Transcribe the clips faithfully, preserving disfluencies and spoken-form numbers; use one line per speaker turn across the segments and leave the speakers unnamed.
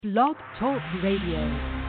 Blog Talk Radio.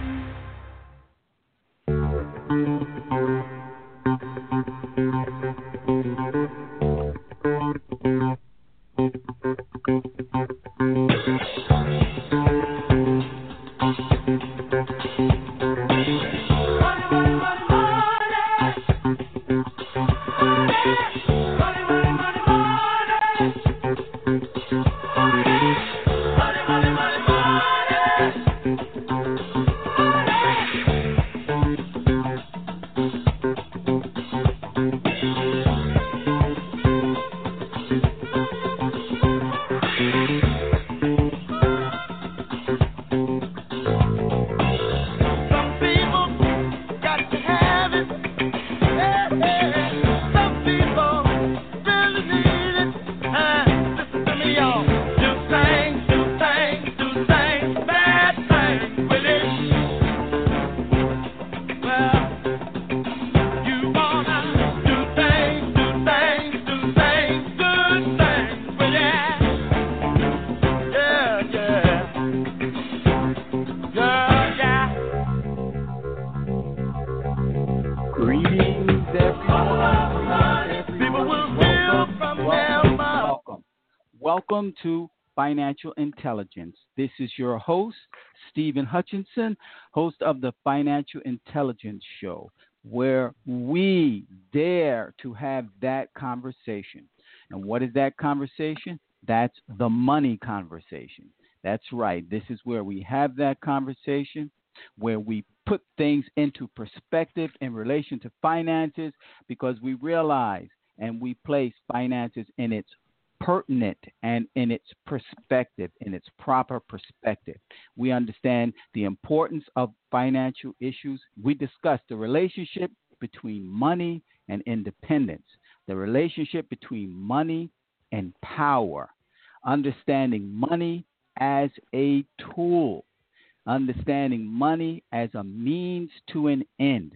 Welcome to Financial Intelligence. This is your host, Stephen Hutchinson, host of the Financial Intelligence Show, where we dare to have that conversation. And what is that conversation? That's the money conversation. That's right. This is where we have that conversation, where we put things into perspective in relation to finances, because we realize and we place finances in its pertinent and in its perspective, in its proper perspective. We understand the importance of financial issues. We discuss the relationship between money and independence, the relationship between money and power, understanding money as a tool, understanding money as a means to an end.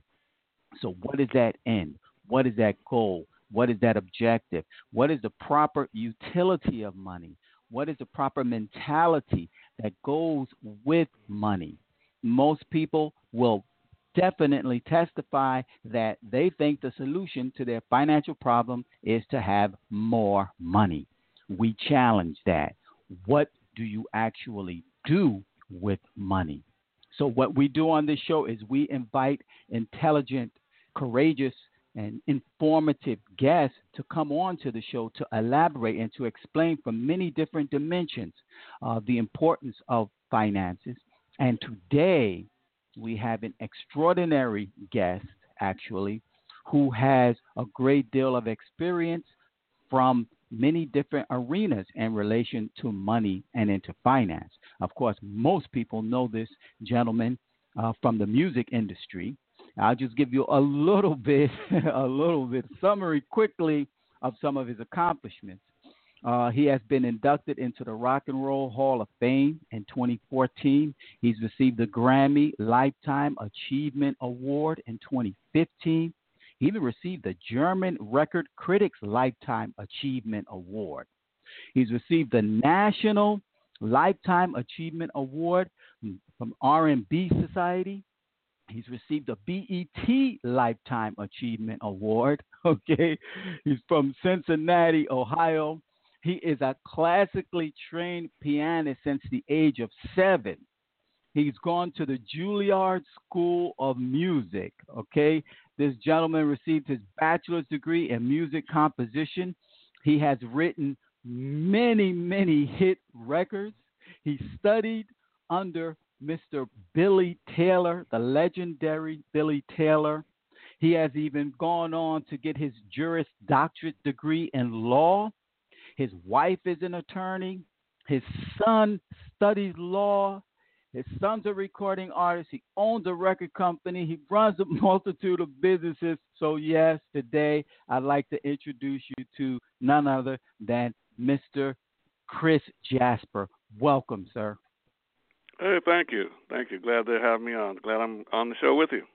So what is that end? What is that goal? What is that objective? What is the proper utility of money? What is the proper mentality that goes with money? Most people will definitely testify that they think the solution to their financial problem is to have more money. We challenge that. What do you actually do with money? So what we do on this show is we invite intelligent, courageous, and informative guests to come on to the show to elaborate and to explain from many different dimensions uh, the importance of finances. And today we have an extraordinary guest, actually, who has a great deal of experience from many different arenas in relation to money and into finance. Of course, most people know this gentleman uh, from the music industry. I'll just give you a little bit, a little bit summary quickly of some of his accomplishments. Uh, he has been inducted into the Rock and Roll Hall of Fame in twenty fourteen. He's received the Grammy Lifetime Achievement Award in twenty fifteen. He even received the German Record Critics Lifetime Achievement Award. He's received the National Lifetime Achievement Award from R and B Society. He's received a B E T Lifetime Achievement Award. Okay. He's from Cincinnati, Ohio. He is a classically trained pianist since the age of seven. He's gone to the Juilliard School of Music. Okay. This gentleman received his bachelor's degree in music composition. He has written many, many hit records. He studied under Mister Billy Taylor, the legendary Billy Taylor. He has even gone on to get his Juris Doctorate degree in law. His wife is an attorney. His son studies law. His son's a recording artist. He owns a record company. He runs a multitude of businesses. So, yes, today I'd like to introduce you to none other than Mister Chris Jasper. Welcome, sir.
Hey, thank you. Thank you. Glad to have me on. Glad I'm on the show with you.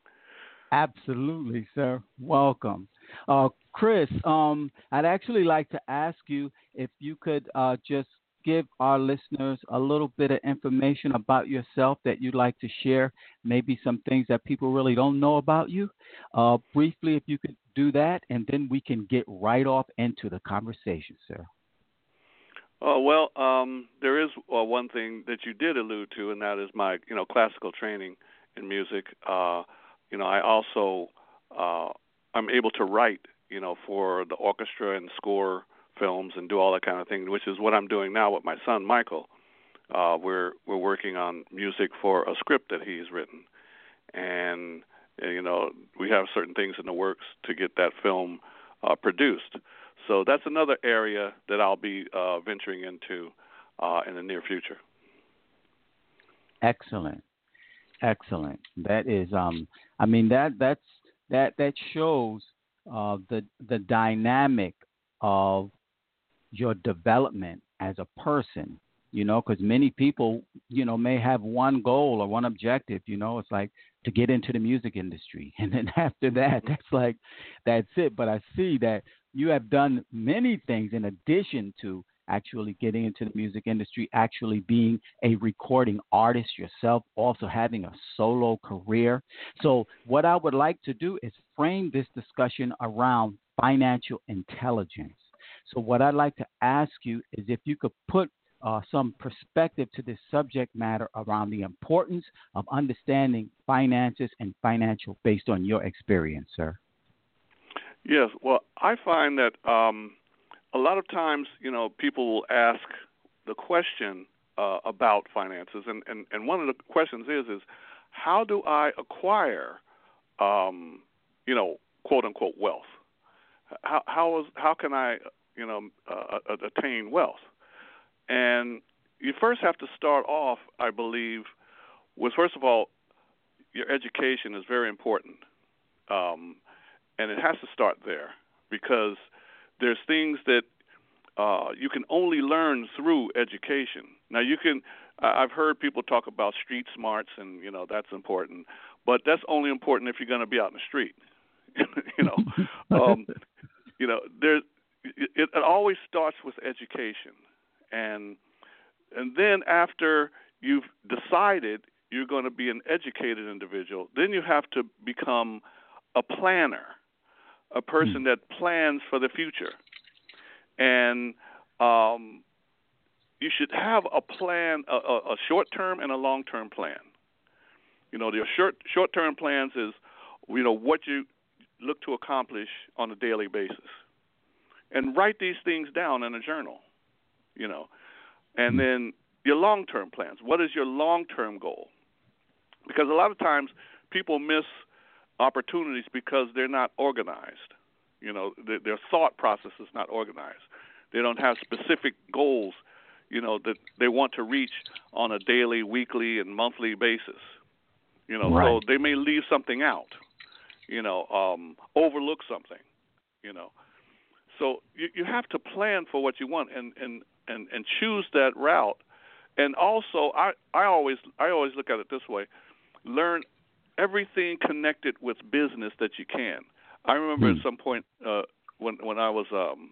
Absolutely, sir. Welcome. Uh, Chris, um, I'd actually like to ask you if you could uh, just give our listeners a little bit of information about yourself that you'd like to share? Maybe some things that people really don't know about you. Uh, briefly, if you could do that, and then we can get right off into the conversation, sir.
Oh well, um, there is uh, one thing that you did allude to, and that is my, you know, classical training in music. Uh, you know, I also uh, I'm able to write, you know, for the orchestra and score films and do all that kind of thing, which is what I'm doing now with my son Michael. Uh, we're we're working on music for a script that he's written, and uh, you know, we have certain things in the works to get that film uh, produced. So that's another area that I'll be uh, venturing into uh, in the near future.
Excellent, excellent. That is, um, I mean that that's that that shows uh, the the dynamic of your development as a person. You know, because many people, you know, may have one goal or one objective. You know, it's like to get into the music industry, and then after that, that's like that's it. But I see that you have done many things in addition to actually getting into the music industry, actually being a recording artist yourself, also having a solo career. So what I would like to do is frame this discussion around financial intelligence. So what I'd like to ask you is if you could put uh, some perspective to this subject matter around the importance of understanding finances and financial based on your experience, sir.
Yes, well, I find that um, a lot of times, you know, people will ask the question uh, about finances, and, and, and one of the questions is is how do I acquire, um, you know, quote unquote wealth? How how is how can I, you know, uh, attain wealth? And you first have to start off, I believe, with first of all, your education is very important. Um, And it has to start there because there's things that uh, you can only learn through education. Now, you can. I've heard people talk about street smarts, and you know that's important, but that's only important if you're going to be out in the street. you know, um, you know, there. It, it always starts with education, and and then after you've decided you're going to be an educated individual, then you have to become a planner, a person that plans for the future. And um, you should have a plan, a, a short-term and a long-term plan. You know, the short, short-term plans is, you know, what you look to accomplish on a daily basis. And write these things down in a journal, you know. And then your long-term plans. What is your long-term goal? Because a lot of times people miss opportunities because they're not organized. You know, their, their thought process is not organized. They don't have specific goals, you know, that they want to reach on a daily, weekly, and monthly basis. You know,
right.
So they may leave something out, you know, um, overlook something, you know. So you, you have to plan for what you want and, and, and, and choose that route. And also, I, I always I always look at it this way: learn everything connected with business that you can. I remember mm. at some point uh, when when I was, um,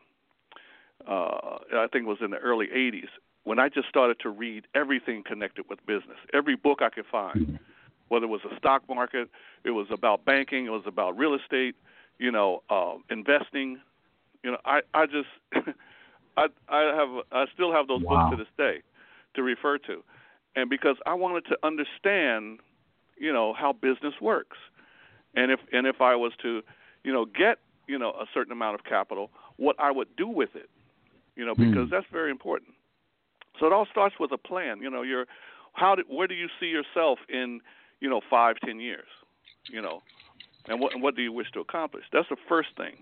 uh, I think it was in the early eighties, when I just started to read everything connected with business, every book I could find, mm. whether it was a stock market, it was about banking, it was about real estate, you know, uh, investing. You know, I I just I I have I still have those
wow.
books to this day to refer to, and because I wanted to understand, you know, how business works, and if and if I was to, you know, get, you know, a certain amount of capital, what I would do with it, you know, because mm. that's very important. So it all starts with a plan. You know, you're how do, where do you see yourself in, you know, five, ten years, you know, and what and what do you wish to accomplish? That's the first thing.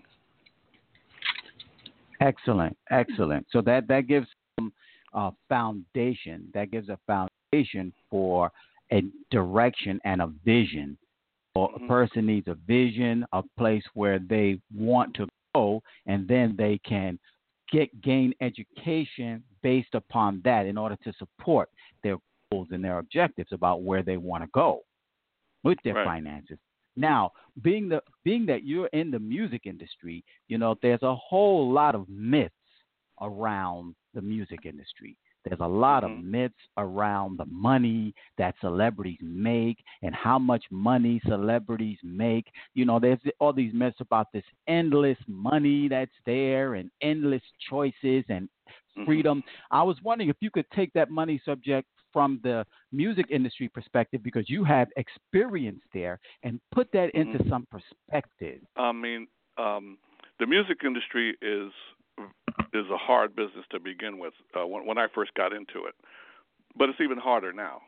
Excellent, excellent. So that that gives them a foundation. That gives a foundation for a direction and a vision. Or a person needs a vision, a place where they want to go, and then they can get gain education based upon that in order to support their goals and their objectives about where they want to go with their
right.
finances. Now, being the being that you're in the music industry, you know, there's a whole lot of myths around the music industry. There's a lot of
Mm-hmm.
myths around the money that celebrities make and how much money celebrities make. You know, there's all these myths about this endless money that's there and endless choices and
Mm-hmm.
freedom. I was wondering if you could take that money subject from the music industry perspective because you have experience there and put that into
Mm-hmm.
some perspective.
I mean, um, the music industry is is a hard business to begin with. Uh, when, when I first got into it, but it's even harder now.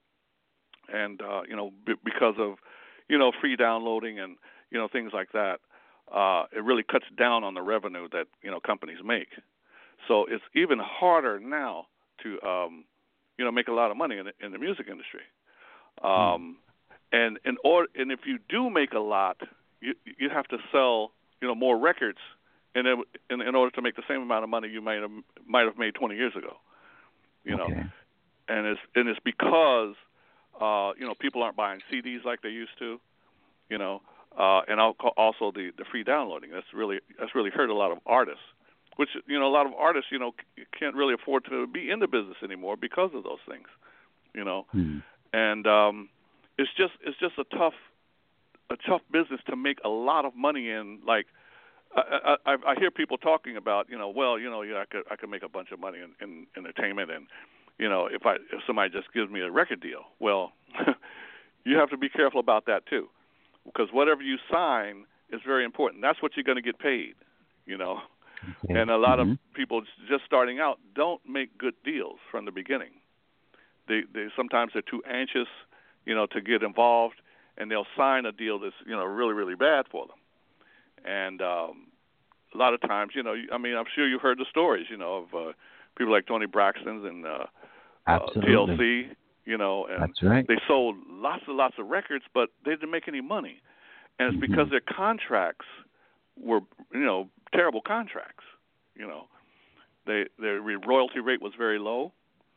And uh, you know, b- because of you know free downloading and you know things like that, uh, it really cuts down on the revenue that you know companies make. So it's even harder now to um, you know make a lot of money in the, in the music industry.
Hmm.
Um, and in or and if you do make a lot, you you have to sell you know more records in in, in order to make the same amount of money you might have might have made twenty years ago. You know,
Okay.
and it's and it's because uh, you know people aren't buying C Ds like they used to. You know, uh, and also the the free downloading. That's really that's really hurt a lot of artists. Which you know a lot of artists you know can't really afford to be in the business anymore because of those things. You know,
Hmm.
and um, it's just it's just a tough a tough business to make a lot of money in. Like I, I, I hear people talking about, you know, well, you know, yeah, I could I could make a bunch of money in, in entertainment, and you know, if I if somebody just gives me a record deal, well, you have to be careful about that too, because whatever you sign is very important. That's what you're going to get paid, you know.
Okay.
And a lot of
Hmm.
people just starting out don't make good deals from the beginning. They they sometimes they're too anxious, you know, to get involved, and they'll sign a deal that's you know really really bad for them. And um, a lot of times, you know, I mean, I'm sure you've heard the stories, you know, of uh, people like Tony Braxton's and uh, uh,
Absolutely.
T L C, you know, and
That's right.
they sold lots and lots of records, but they didn't make any money, and it's because
Hmm.
their contracts were, you know, terrible contracts. You know, they their royalty rate was very low,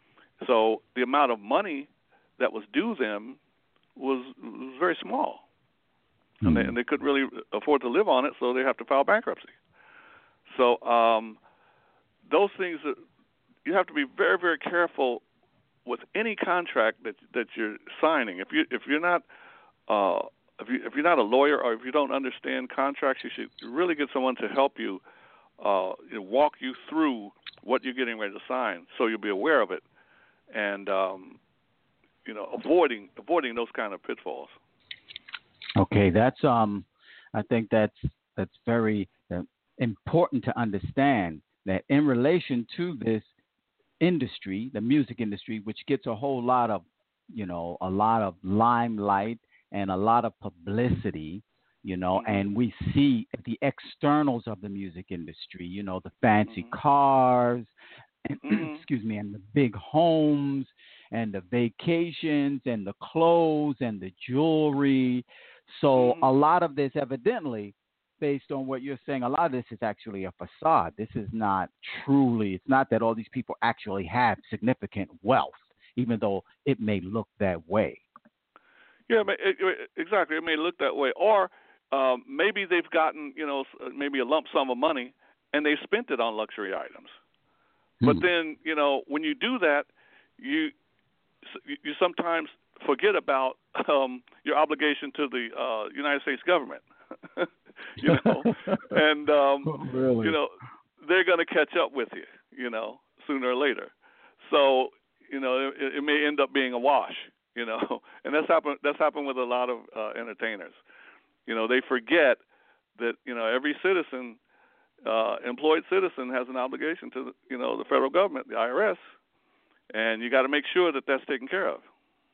so the amount of money that was due them was, was very small, and they
Hmm.
and they couldn't really afford to live on it, so they have to file bankruptcy. So um, those things that you have to be very very careful with any contract that that you're signing. If you if you're not uh, if you if you're not a lawyer or if you don't understand contracts, you should really get someone to help you, uh, you know, walk you through what you're getting ready to sign, so you'll be aware of it, and um, you know avoiding avoiding those kind of pitfalls.
Okay. That's um. I think that's that's very uh, important to understand that in relation to this industry, the music industry, which gets a whole lot of, you know, a lot of limelight and a lot of publicity, you know,
Mhm.
and we see the externals of the music industry, you know, the fancy
Mhm.
cars,
Mhm.
excuse me, and the big homes and the vacations and the clothes and the jewelry. So a
Mhm.
lot of this evidently based on what you're saying, a lot of this is actually a facade. This is not truly, it's not that all these people actually have significant wealth, even though it may look that way.
Yeah, it, it, exactly. It may look that way, or um, maybe they've gotten you know maybe a lump sum of money and they spent it on luxury items. But
Hmm.
then you know when you do that, you you sometimes forget about um, your obligation to the uh, United States government. you know, and um,
Oh,
you
really?
know they're going to catch up with you. You know, sooner or later. So you know it, it may end up being a wash. You know, and that's happened. That's happened with a lot of uh, entertainers. You know, they forget that you know every citizen, uh, employed citizen, has an obligation to the, you know the federal government, the I R S, and you got to make sure that that's taken care of.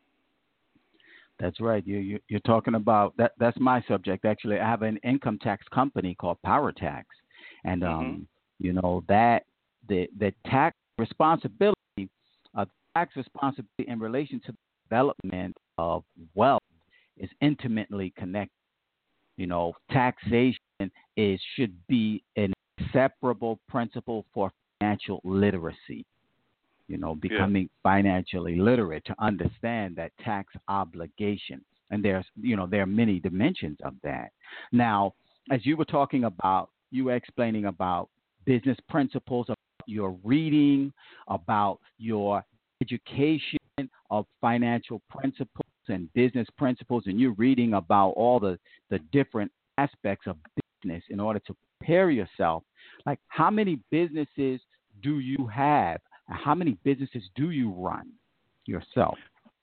That's right. You, you you're talking about that. That's my subject. Actually, I have an income tax company called Power Tax, and
Mhm.
um, you know that the the tax responsibility, uh, tax responsibility in relation to the development of wealth is intimately connected. You know, taxation is should be an inseparable principle for financial literacy. You know,
Yes.
becoming financially literate to understand that tax obligation. And there's, you know, there are many dimensions of that. Now, as you were talking about, you were explaining about business principles, of, your reading, about your education of financial principles and business principles, and you're reading about all the, the different aspects of business in order to prepare yourself. Like, how many businesses do you have? How many businesses do you run yourself?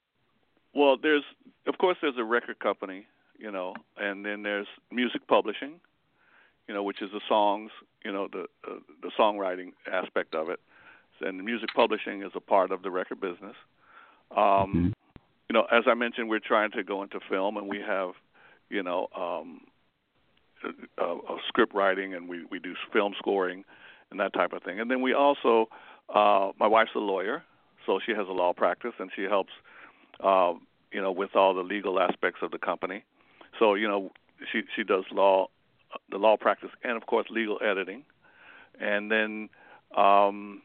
Well, there's, of course, there's a record company, you know, and then there's music publishing, you know, which is the songs, you know, the uh, the songwriting aspect of it. And the music publishing is a part of the record business. Um, mm-hmm. You know, as I mentioned, we're trying to go into film, and we have, you know, um, a, a script writing, and we, we do film scoring and that type of thing. And then we also, uh, my wife's a lawyer, so she has a law practice, and she helps, uh, you know, with all the legal aspects of the company. So, you know, she she does law, the law practice, and of course legal editing. And then, um,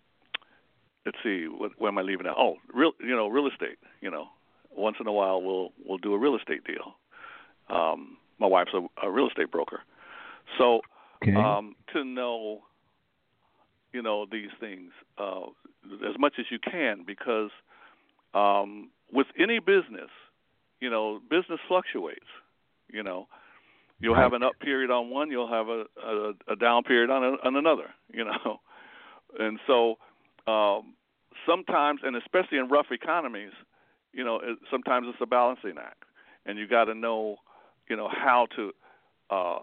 let's see, what, where am I leaving out? Oh, real, you know, real estate. You know, once in a while we'll we'll do a real estate deal. Um, my wife's a, a real estate broker, so okay. um, to know, you know, these things uh, as much as you can, because um, with any business, you know, business fluctuates. You know, you'll right. have an up period on one, you'll have a, a, a down period on, a, on another. You know, and so um, sometimes, and especially in rough economies, you know, it, sometimes it's a balancing act, and you got to know, you know, how to uh,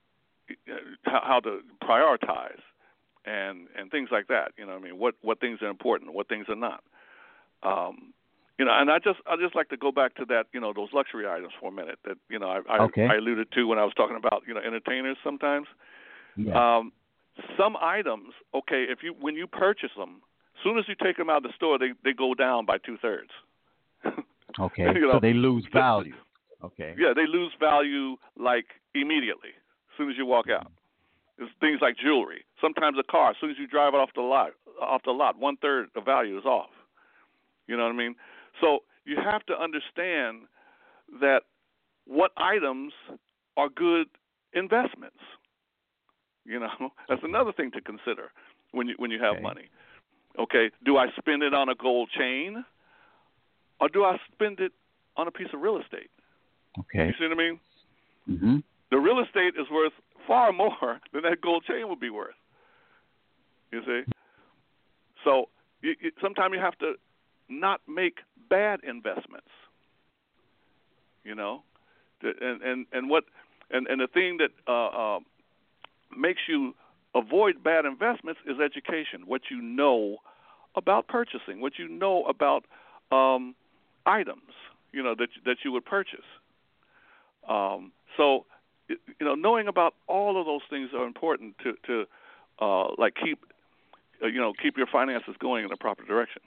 how, how to prioritize and and things like that. You know, I mean, what what things are important, what things are not. Um, you know, and I just I just like to go back to that, you know, those luxury items for a minute that, you know, I I, okay. I alluded to when I was talking about, you know, entertainers sometimes. Yeah. Um, some items, okay, if you when you purchase them, as soon as you take them out of the store, they, they go down by two thirds.
Okay, you know, so they lose value. Okay.
Yeah, they lose value like immediately, as soon as you walk out. It's things like jewelry. Sometimes a car, as soon as you drive it off the lot, off the lot, one third of value is off. You know what I mean? So you have to understand that what items are good investments. You know, that's another thing to consider when you when you have okay. money. Okay, do I spend it on a gold chain, or do I spend it on a piece of real estate?
Okay.
You see what I mean?
Mm-hmm.
The real estate is worth far more than that gold chain would be worth. You see? So you, you, sometimes you have to not make bad investments. You know, and and and what and, and the thing that uh, uh, makes you avoid bad investments is education. What you know about purchasing, what you know about um, items, you know, that that you would purchase. Um, so, you know, knowing about all of those things are important to to uh, like keep uh, you know keep your finances going in the proper direction.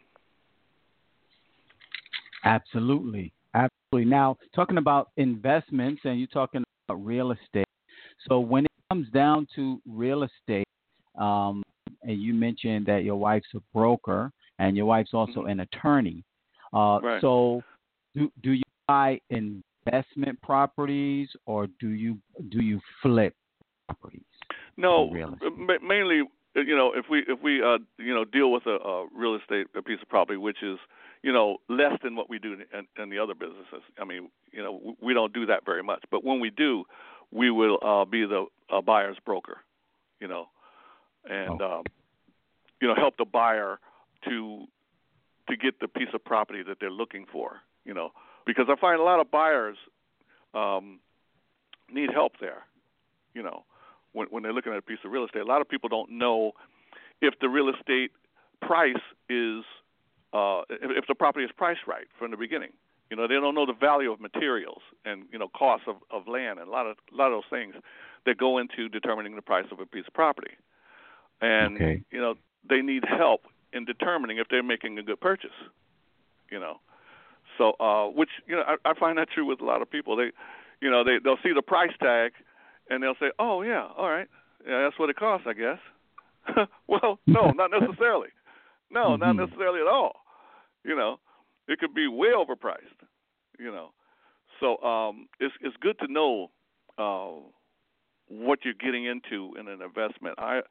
Absolutely, absolutely. Now, talking about investments, and you're talking about real estate. So, when it comes down to real estate, um, and you mentioned that your wife's a broker and your wife's also mm-hmm. an attorney. Uh,
right.
So, do do you buy investment properties, or do you do you flip properties?
No, ma- mainly, you know, if we if we uh, you know deal with a, a real estate a piece of property, which is, you know, less than what we do in, in the other businesses. I mean, you know, we don't do that very much, but when we do, we will uh, be the uh, buyer's broker, you know, and oh. um, you know, help the buyer to to get the piece of property that they're looking for, you know, because I find a lot of buyers um, need help there, you know, when when they're looking at a piece of real estate. A lot of people don't know if the real estate price is uh, if, if the property is priced right from the beginning. You know, they don't know the value of materials and, you know, costs of, of land and a lot of a lot of those things that go into determining the price of a piece of property. And, okay. you know, they need help in determining if they're making a good purchase, you know. So, uh, which, you know, I, I find that true with a lot of people. They, you know, they, they'll see the price tag and they'll say, oh, yeah, all right, yeah, that's what it costs, I guess. Well, no, not necessarily. No, mm-hmm. not necessarily at all. You know, it could be way overpriced, you know. So um, it's it's good to know uh, what you're getting into in an investment. I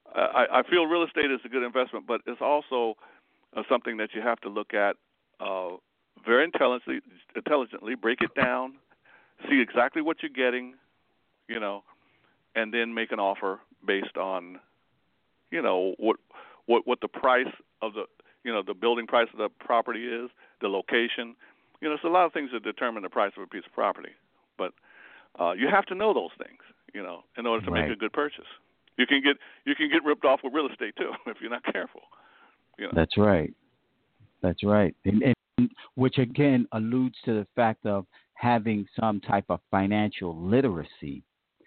I, I feel real estate is a good investment, but it's also uh, something that you have to look at uh, very intelligently, intelligently, break it down, see exactly what you're getting, you know, and then make an offer based on, you know, what what what the price of the, you know, the building price of the property is, the location. You know, it's a lot of things that determine the price of a piece of property, but uh, you have to know those things, you know, in order to
Right.
make a good purchase. You can get you can get ripped off with real estate too if you're not careful. You know.
That's right. That's right. And, and which again alludes to the fact of having some type of financial literacy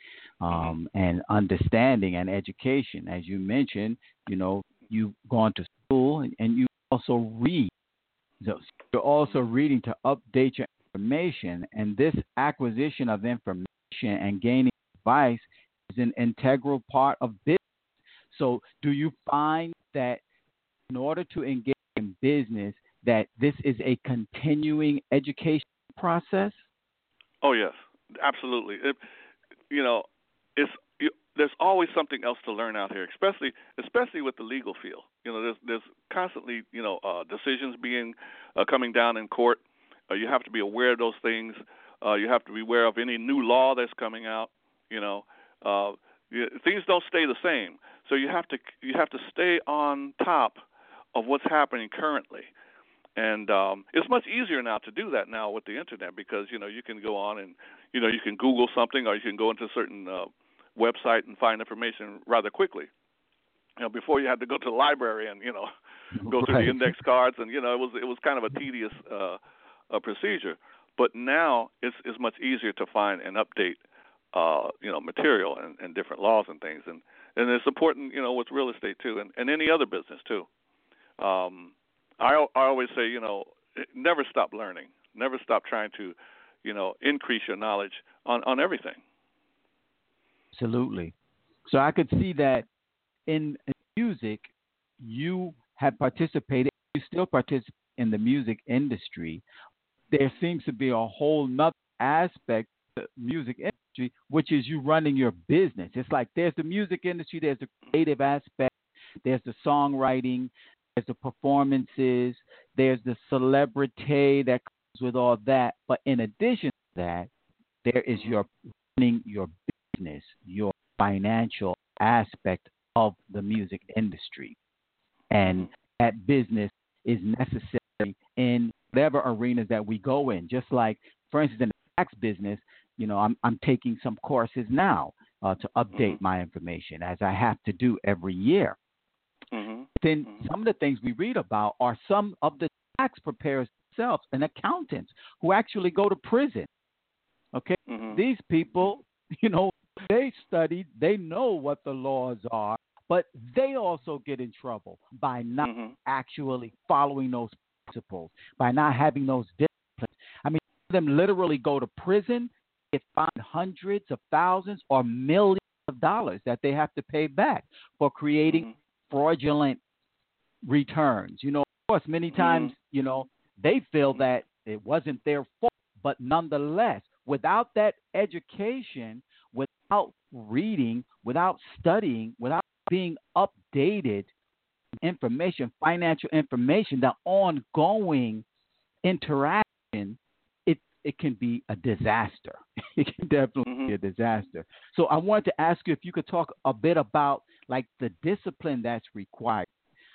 um,
Mm-hmm.
and understanding and education. As you mentioned, you know, you've gone to school and, and you also read. So you're also reading to update your information, and this acquisition of information and gaining advice is an integral part of business. So, do you find that in order to engage in business, that this is a continuing education process?
Oh yes, absolutely. It, you know, it's you, there's always something else to learn out here, especially especially with the legal field. You know, there's there's constantly you know uh, decisions being uh, coming down in court. Uh, you have to be aware of those things. Uh, you have to be aware of any new law that's coming out. You know, uh, you, things don't stay the same, so you have to you have to stay on top of what's happening currently. And um, it's much easier now to do that now with the internet because you know you can go on and you know you can Google something or you can go into a certain uh, website and find information rather quickly. You know, before you had to go to the library and you know go through
Right.
the index cards and you know it was it was kind of a tedious uh, uh, procedure. But now it's it's much easier to find and update uh, you know material and, and different laws and things and and it's important you know with real estate too and, and any other business too. Um, I, I always say, you know, never stop learning. Never stop trying to, you know, increase your knowledge on, on everything.
Absolutely. So I could see that in music, you have participated, you still participate in the music industry. There seems to be a whole nother aspect of the music industry, which is you running your business. It's like there's the music industry, there's the creative aspect, there's the songwriting, there's the performances, there's the celebrity that comes with all that. But in addition to that, there is your running your business, your financial aspect of the music industry. And that business is necessary in whatever arenas that we go in. Just like, for instance, in the tax business, you know, I'm, I'm taking some courses now uh, to update
Mm-hmm.
my information as I have to do every year.
Mm-hmm.
Then
Mm-hmm.
some of the things we read about are some of the tax preparers themselves and accountants who actually go to prison. Okay,
Mm-hmm.
these people, you know, they studied, they know what the laws are, but they also get in trouble by not
Mm-hmm.
actually following those principles, by not having those disciplines. I mean, some of them literally go to prison, get fined hundreds of thousands or millions of dollars that they have to pay back for creating
Mm-hmm.
fraudulent returns. You know, of course, many times, you know, they feel that it wasn't their fault, but nonetheless, without that education, without reading, without studying, without being updated information, financial information, the ongoing interaction, it it can be a disaster. It can definitely
Mm-hmm.
be a disaster. So I wanted to ask you if you could talk a bit about like the discipline that's required,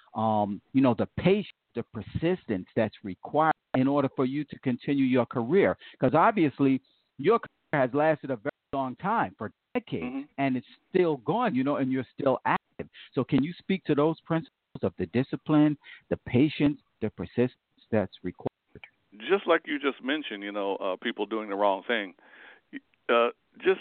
um, you know, the patience, the persistence that's required in order for you to continue your career. Because obviously your career has lasted a very long time, for decades,
Mm-hmm.
and it's still going, you know, and you're still active. So can you speak to those principles of the discipline, the patience, the persistence that's required?
Just like you just mentioned, you know, uh, people doing the wrong thing. Uh, just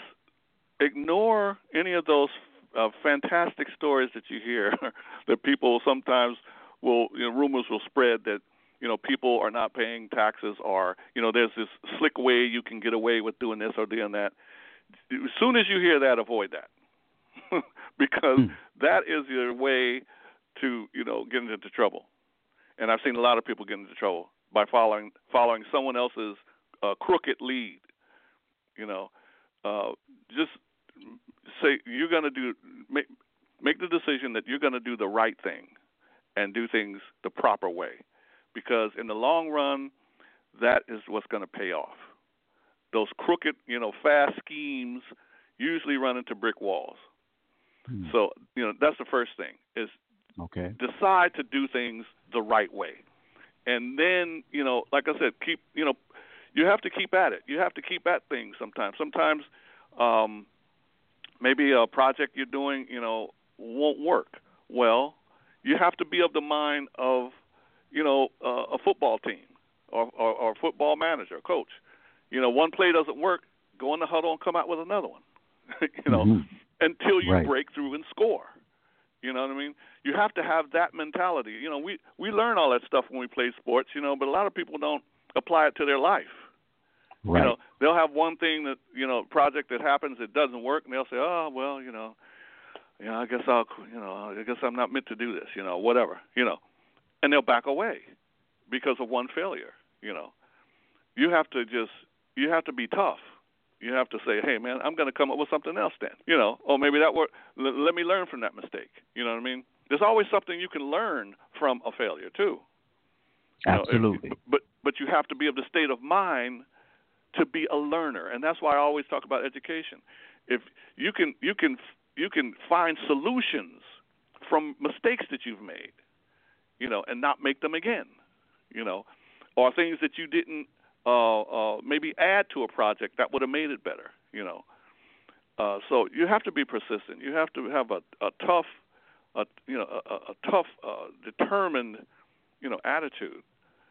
ignore any of those uh, fantastic stories that you hear that people sometimes will, you know, rumors will spread that, you know, people are not paying taxes or, you know, there's this slick way you can get away with doing this or doing that. As soon as you hear that, avoid that because
Hmm.
that is your way to, you know, get into trouble. And I've seen a lot of people get into trouble by following following someone else's uh, crooked lead. You know, uh, just say you're going to do. Make, make the decision that you're going to do the right thing and do things the proper way, because in the long run, that is what's going to pay off. Those crooked, you know, fast schemes usually run into brick walls. Hmm. So, you know, that's the first thing is
okay.
decide to do things the right way. And then, you know, like I said, keep, you know, you have to keep at it. You have to keep at things sometimes. Sometimes um, maybe a project you're doing, you know, won't work. Well, you have to be of the mind of, you know, uh, a football team or, or, or a football manager, coach. You know, one play doesn't work, go in the huddle and come out with another one, you know, mm-hmm. until you
right.
break through and score. You know what I mean? You have to have that mentality. You know, we, we learn all that stuff when we play sports, you know, but a lot of people don't apply it to their life.
Right.
You know, they'll have one thing that, you know, project that happens, it doesn't work, and they'll say, oh, well, you know, you know, I guess I'll, you know, I guess I'm not meant to do this, you know, whatever, you know. And they'll back away because of one failure, you know. You have to just, you have to be tough. You have to say, hey, man, I'm going to come up with something else then, you know, or maybe that worked. L- let me learn from that mistake. You know what I mean? There's always something you can learn from a failure, too. You
Absolutely.
know, if, but, but you have to be of the state of mind to be a learner, and that's why I always talk about education. If you can, you can, you can find solutions from mistakes that you've made, you know, and not make them again, you know, or things that you didn't uh, uh, maybe add to a project that would have made it better, you know. Uh, so you have to be persistent. You have to have a, a tough, a, you know, a, a tough, uh, determined, you know, attitude,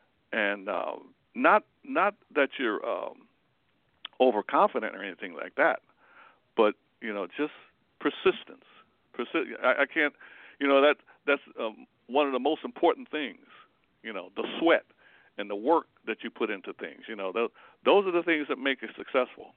and uh, not not that you're um, overconfident or anything like that, but you know, just persistence. Persi- I, I can't, you know, that that's um, one of the most important things. You know, the sweat and the work that you put into things. You know, those, those are the things that make it successful.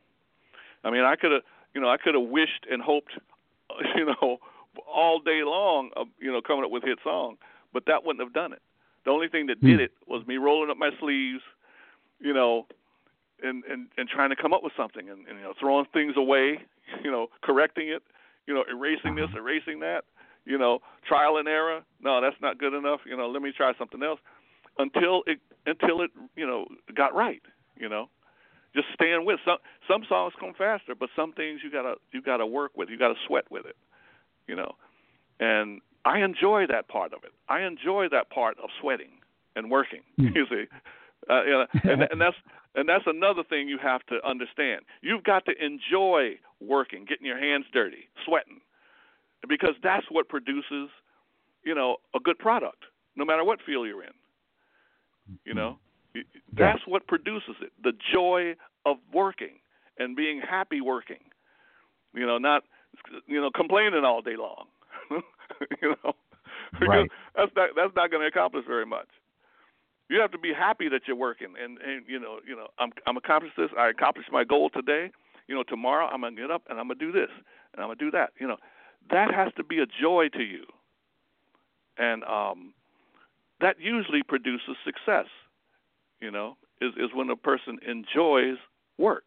I mean, I could have, you know, I could have wished and hoped, you know, all day long, of, you know, coming up with a hit song, but that wouldn't have done it. The only thing that did it was me rolling up my sleeves, you know, and, and, and trying to come up with something and, and, you know, throwing things away, you know, correcting it, you know, erasing this, erasing that, you know, trial and error. No, that's not good enough. You know, let me try something else until it, until it, you know, got right, you know. Just staying with some some songs come faster, but some things you gotta you gotta work with, you gotta sweat with it, you know. And I enjoy that part of it. I enjoy that part of sweating and working. Mm. You see, uh, you know, and, and that's and that's another thing you have to understand. You've got to enjoy working, getting your hands dirty, sweating, because that's what produces, you know, a good product, no matter what field you're in. You know. That's what produces it, the joy of working and being happy working, you know, not, you know, complaining all day long, you know,
right.
that's not, that's not going to accomplish very much. You have to be happy that you're working and, and you know, you know, I'm, I'm accomplished this, I accomplished my goal today, you know, tomorrow I'm going to get up and I'm going to do this and I'm going to do that, you know, that has to be a joy to you. And um, that usually produces success. You know, is, is when a person enjoys work.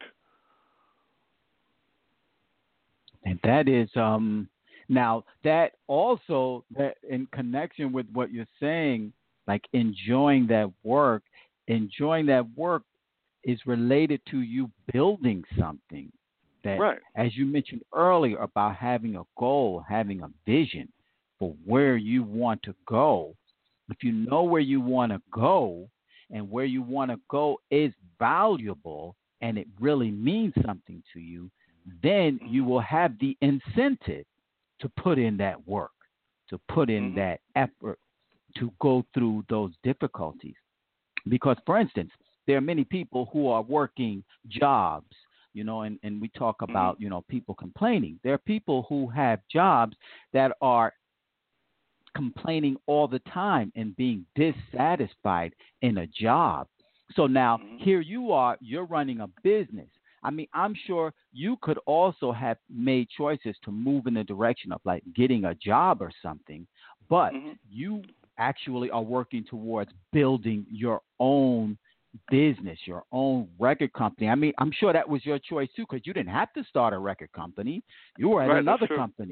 And that is, um, now that also, that in connection with what you're saying, like enjoying that work, enjoying that work is related to you building something. That,
right.
As you mentioned earlier about having a goal, having a vision for where you want to go. If you know where you want to go, and where you want to go is valuable and it really means something to you, then you will have the incentive to put in that work, to put in mm-hmm. that effort, to go through those difficulties. Because, for instance, there are many people who are working jobs, you know, and, and we talk about, mm-hmm. you know, people complaining. There are people who have jobs that are complaining all the time and being dissatisfied in a job. So now mm-hmm. here you are, you're running a business. I mean, I'm sure you could also have made choices to move in the direction of like getting a job or something, but mm-hmm. you actually are working towards building your own business, your own record company. I mean, I'm sure that was your choice too, because you didn't have to start a record company. You were at
right,
another company.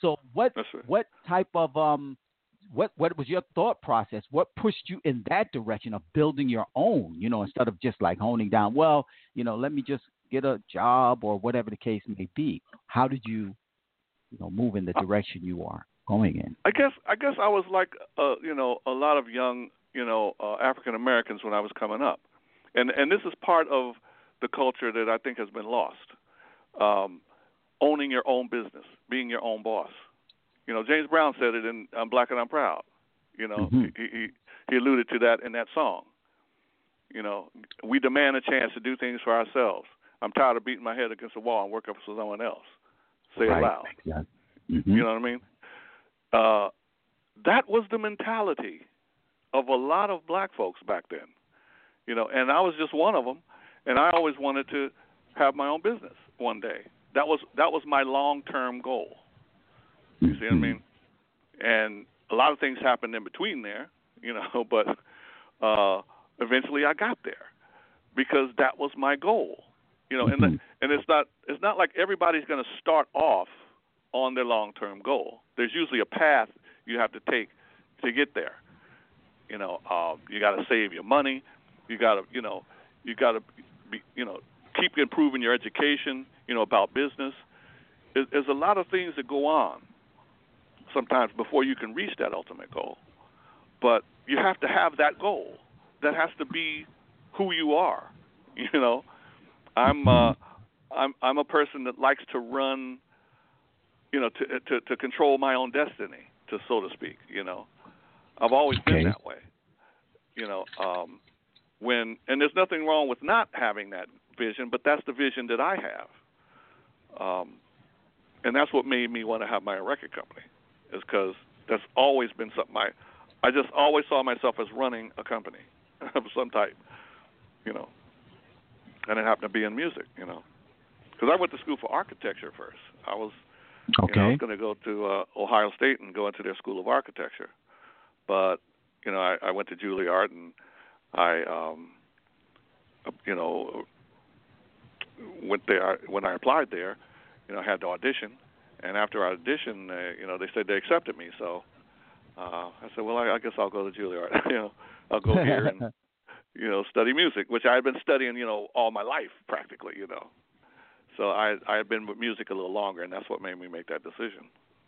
So what
That's right.
what type of um what what was your thought process? What pushed you in that direction of building your own? You know, instead of just like honing down. Well, you know, let me just get a job or whatever the case may be. How did you, you know, move in the direction you are going in?
I guess I guess I was like uh, you know a lot of young you know uh, African Americans when I was coming up, and and this is part of the culture that I think has been lost. Um, owning your own business, being your own boss. You know, James Brown said it in "I'm Black and I'm Proud." You know,
Mm-hmm.
he, he he alluded to that in that song. You know, we demand a chance to do things for ourselves. I'm tired of beating my head against the wall and working for someone else. Say
Right.
it loud.
Exactly. Mm-hmm.
You know what I mean? Uh, that was the mentality of a lot of black folks back then. You know, and I was just one of them. And I always wanted to have my own business one day. That was that was my long-term goal. You see what I mean? And a lot of things happened in between there, you know, but uh, eventually I got there because that was my goal. You know, and the, and it's not it's not like everybody's going to start off on their long-term goal. There's usually a path you have to take to get there. You know, uh, you got to save your money. You got to, you know, you got to be, you know, keep improving your education. You know, about business. There's, there's a lot of things that go on sometimes before you can reach that ultimate goal. But you have to have that goal. That has to be who you are. You know, I'm uh, I'm I'm a person that likes to run. You know, to to to control my own destiny, to so to speak. You know, I've always
Okay.
been that way. You know, um, when and there's nothing wrong with not having that vision, but that's the vision that I have. Um, and that's what made me want to have my own record company, is because that's always been something I, I just always saw myself as running a company of some type, you know, and it happened to be in music, you know, because I went to school for architecture first. I was,
Okay.
you know, I was going to go to uh, Ohio State and go into their school of architecture, but you know, I, I went to Juilliard and I, um, you know, went there when I applied there. You know, I had to audition, and after I auditioned, uh, you know, they said they accepted me. So uh, I said, well, I, I guess I'll go to Juilliard. you know, I'll go here and you know study music, which I had been studying, you know, all my life practically. You know, so I I had been with music a little longer, and that's what made me make that decision.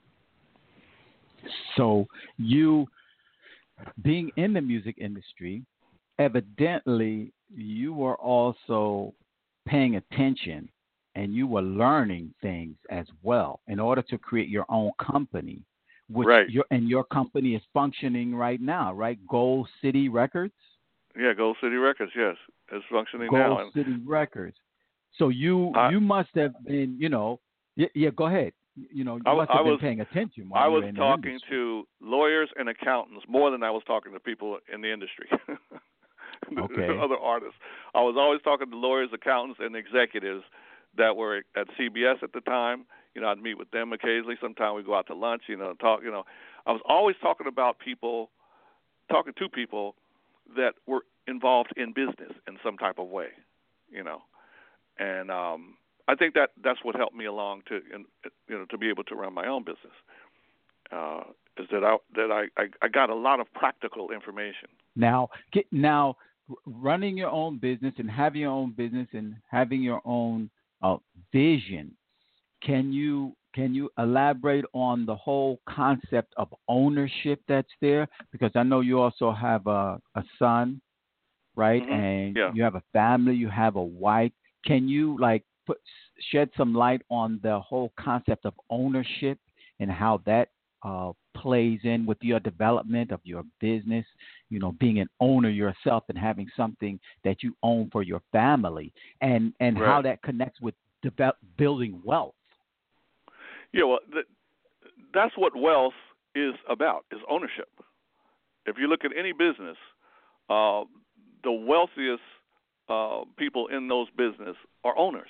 So you, being in the music industry, evidently you were also paying attention and you were learning things as well in order to create your own company, which
Right.
your and your company is functioning right now, right? Gold City Records.
Yeah, Gold City Records. Yes, it's functioning
Gold
now. And
City Records. So you
I,
you must have been, you know, yeah, yeah go ahead. You know, you
I,
must have
I
been
was,
paying attention while
I
you were
was
in the
talking
industry.
to lawyers and accountants more than I was talking to people in the industry.
Okay.
Other artists. I was always talking to lawyers, accountants, and executives that were at C B S at the time. You know, I'd meet with them occasionally. Sometimes we'd go out to lunch, you know, talk, you know. I was always talking about people, talking to people that were involved in business in some type of way, you know. And um, I think that that's what helped me along to, you know, to be able to run my own business. Uh, is that I that I, I, I got a lot of practical information.
Now, get, now, running your own business and having your own business and having your own uh, vision. Can you can you elaborate on the whole concept of ownership that's there? Because I know you also have a, a son, right?
Mm-hmm.
And
Yeah.
you have a family, you have a wife. Can you like put shed some light on the whole concept of ownership and how that uh, plays in with your development of your business, you know, being an owner yourself and having something that you own for your family, and, and
Right.
how that connects with develop, building wealth?
Yeah, well, th- that's what wealth is about, is ownership. If you look at any business, uh, the wealthiest uh, people in those business are owners.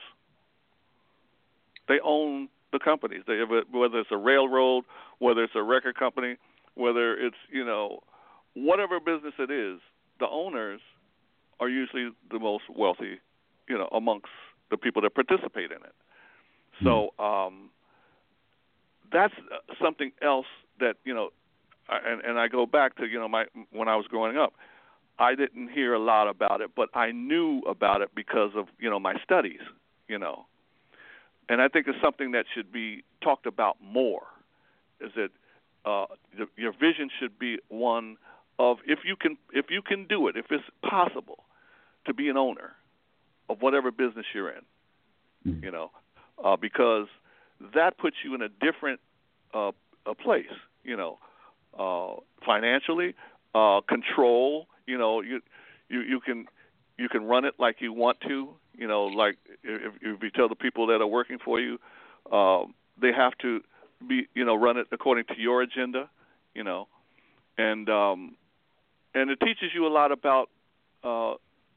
They own the companies. They have a, whether it's a railroad, whether it's a record company, whether it's, you know, whatever business it is, the owners are usually the most wealthy, you know, amongst the people that participate in it. So um, that's uh, something else that, you know, I- and and I go back to, you know, my when I was growing up, I didn't hear a lot about it, but I knew about it because of, you know, my studies, you know. And I think it's something that should be talked about more. Is that uh, the, your vision should be one of, if you can if you can do it, if it's possible to be an owner of whatever business you're in,
Mm-hmm.
you know, uh, because that puts you in a different uh, a place, you know, uh, financially, uh, control. You know, you you you can you can run it like you want to. You know, like if, if you tell the people that are working for you, um, they have to be, you know, run it according to your agenda. You know, and um, and it teaches you a lot about, uh,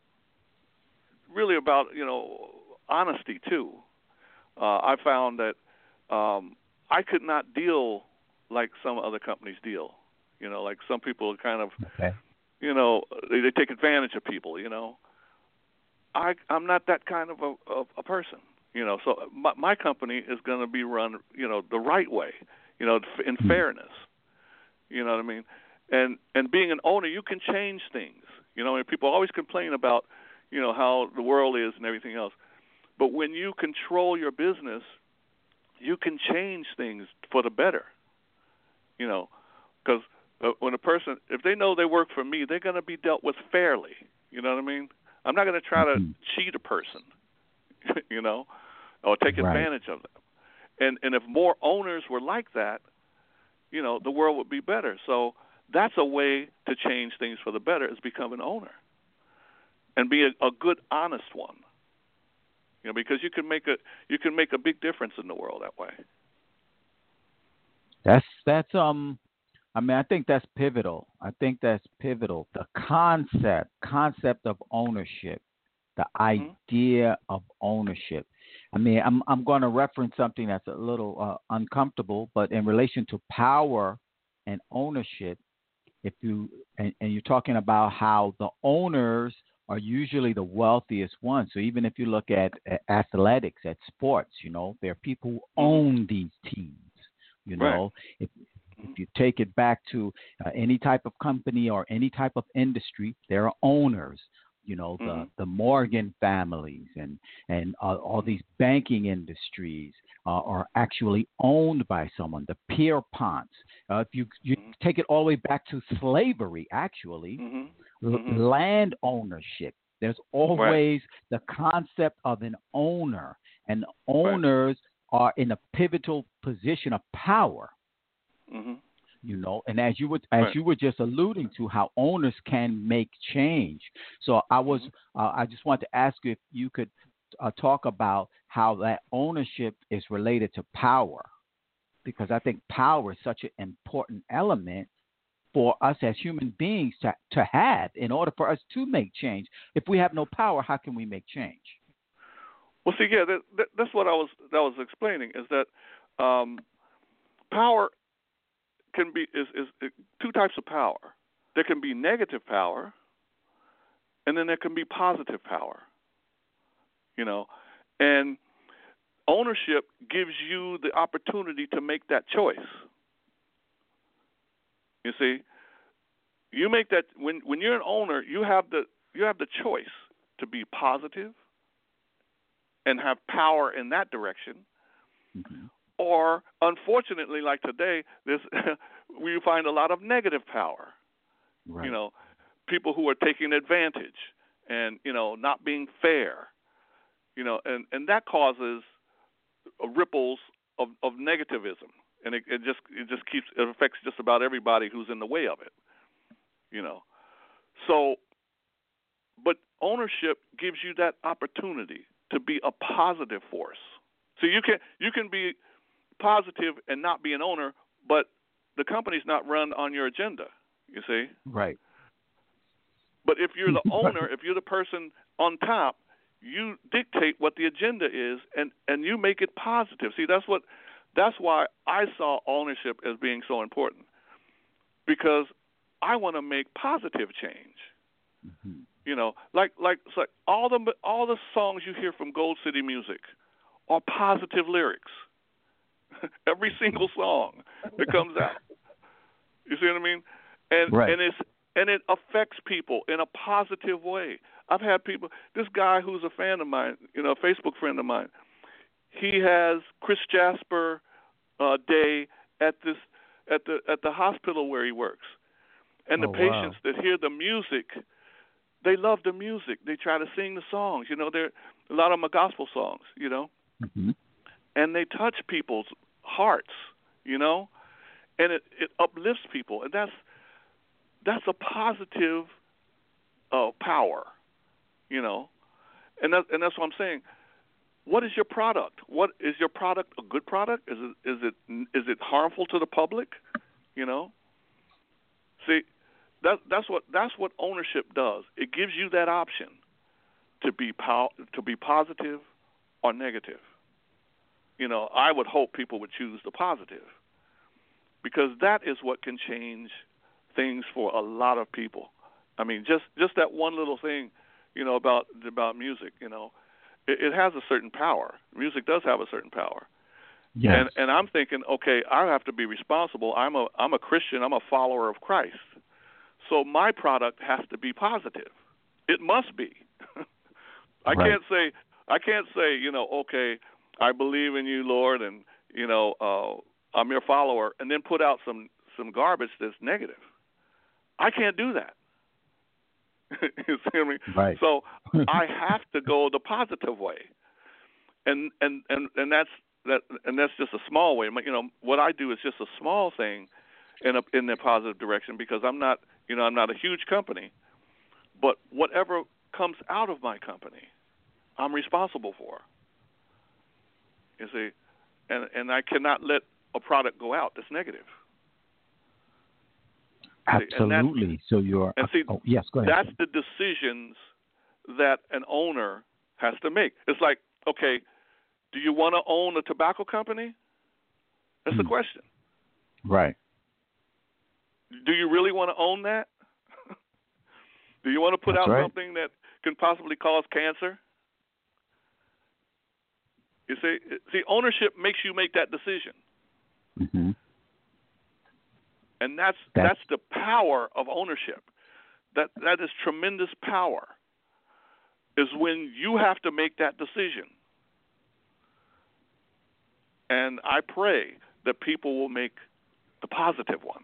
really about, you know, honesty too. Uh, I found that um, I could not deal like some other companies deal. You know, like some people are kind of,
Okay.
you know, they, they take advantage of people. You know, I I'm not that kind of a, of a person. You know, so my, my company is going to be run, you know, the right way. You know, in
Mm-hmm.
fairness. You know what I mean? And and being an owner, you can change things. You know, and people always complain about, you know, how the world is and everything else. But when you control your business, you can change things for the better. You know, because uh, when a person, if they know they work for me, they're going to be dealt with fairly. You know what I mean? I'm not going to try to
Mm-hmm.
cheat a person, you know, or take
Right.
advantage of them. And and if more owners were like that, you know, the world would be better. So that's a way to change things for the better, is become an owner and be a, a good, honest one. You know, because you can make a you can make a big difference in the world that way.
That's that's um I mean, I think that's pivotal. I think that's pivotal. The concept, concept of ownership, the
Mhm.
idea of ownership. I mean, I'm I'm going to reference something that's a little uh, uncomfortable, but in relation to power and ownership, if you and, and you're talking about how the owners are usually the wealthiest ones. So even if you look at, at athletics, at sports, you know, there are people who
Mhm.
own these teams. You
Right.
know, if if
Mhm.
you take it back to uh, any type of company or any type of industry, there are owners. You know, the
Mhm.
the Morgan families and and uh, all
Mhm.
these banking industries uh, are actually owned by someone. The Pierponts. Uh, if you you
Mhm.
take it all the way back to slavery, actually,
Mhm.
l-
Mhm.
land ownership. There's
Right.
always the concept of an owner, and
Right.
owners are in a pivotal position of power.
Mhm.
You know, and as you would as
Right.
you were just alluding to, how owners can make change. So I was
Mhm.
uh, I just wanted to ask you if you could uh, talk about how that ownership is related to power, because I think power is such an important element for us as human beings to, to have in order for us to make change. If we have no power, how can we make change?
Well, see, yeah, that, that, that's what I was that was explaining, is that um, power can be is, is is two types of power. There can be negative power, and then there can be positive power. You know, and ownership gives you the opportunity to make that choice. You see, you make that when when you're an owner, you have the you have the choice to be positive and have power in that direction,
Mm-hmm.
or unfortunately, like today, this we find a lot of negative power. You
Right.
know, people who are taking advantage and, you know, not being fair. You know, and and that causes ripples of of negativism, and it, it just it just keeps it affects just about everybody who's in the way of it. You know, so but ownership gives you that opportunity to be a positive force. So you can you can be positive and not be an owner, but the company's not run on your agenda. You see,
Right.
but if you're the owner, if you're the person on top, you dictate what the agenda is, and and you make it positive. See, that's what that's why I saw ownership as being so important, because I want to make positive change.
Mm-hmm.
You know, like like it's like all the all the songs you hear from Gold City Music are positive lyrics. Every single song that comes out. You see what I mean? And
Right.
and it's and it affects people in a positive way. I've had people. This guy who's a fan of mine, you know, a Facebook friend of mine. He has Chris Jasper uh, Day at this at the at the hospital where he works, and the
Oh,
patients
wow.
that hear the music, they love the music. They try to sing the songs. You know, there a lot of them are gospel songs. You know,
Mm-hmm.
and they touch people's hearts. You know, and it, it uplifts people, and that's that's a positive uh, power. You know, and that, and that's what I'm saying. What is your product? What is your product? A good product? Is it is it is it harmful to the public? You know. See, that that's what that's what ownership does. It gives you that option to be po- to be positive or negative. You know, I would hope people would choose the positive because that is what can change things for a lot of people. I mean, just just that one little thing, you know, about about music. You know. It has a certain power. Music does have a certain power.
Yes.
And and I'm thinking, okay, I have to be responsible. I'm a I'm a Christian. I'm a follower of Christ. So my product has to be positive. It must be. I
Right.
can't say I can't say, you know, okay, I believe in you, Lord, and you know, uh, I'm your follower, and then put out some some garbage that's negative. I can't do that. You see what I mean?
Right.
So I have to go the positive way, and and and and that's that, and that's just a small way. You know, what I do is just a small thing in a in the positive direction because I'm not, you know, I'm not a huge company, but whatever comes out of my company, I'm responsible for. You see, and and I cannot let a product go out that's negative.
Absolutely. So you're.
And see,
oh, yes, go ahead.
that's the decisions that an owner has to make. It's like, okay, do you want to own a tobacco company? That's
Hmm.
the question.
Right.
Do you really want to own that? Do you want to put
That's
out
right.
something that can possibly cause cancer? You see, see, ownership makes you make that decision.
Mm-hmm.
And that's,
that's
that's the power of ownership. That that is tremendous power. Is when you have to make that decision. And I pray that people will make the positive one.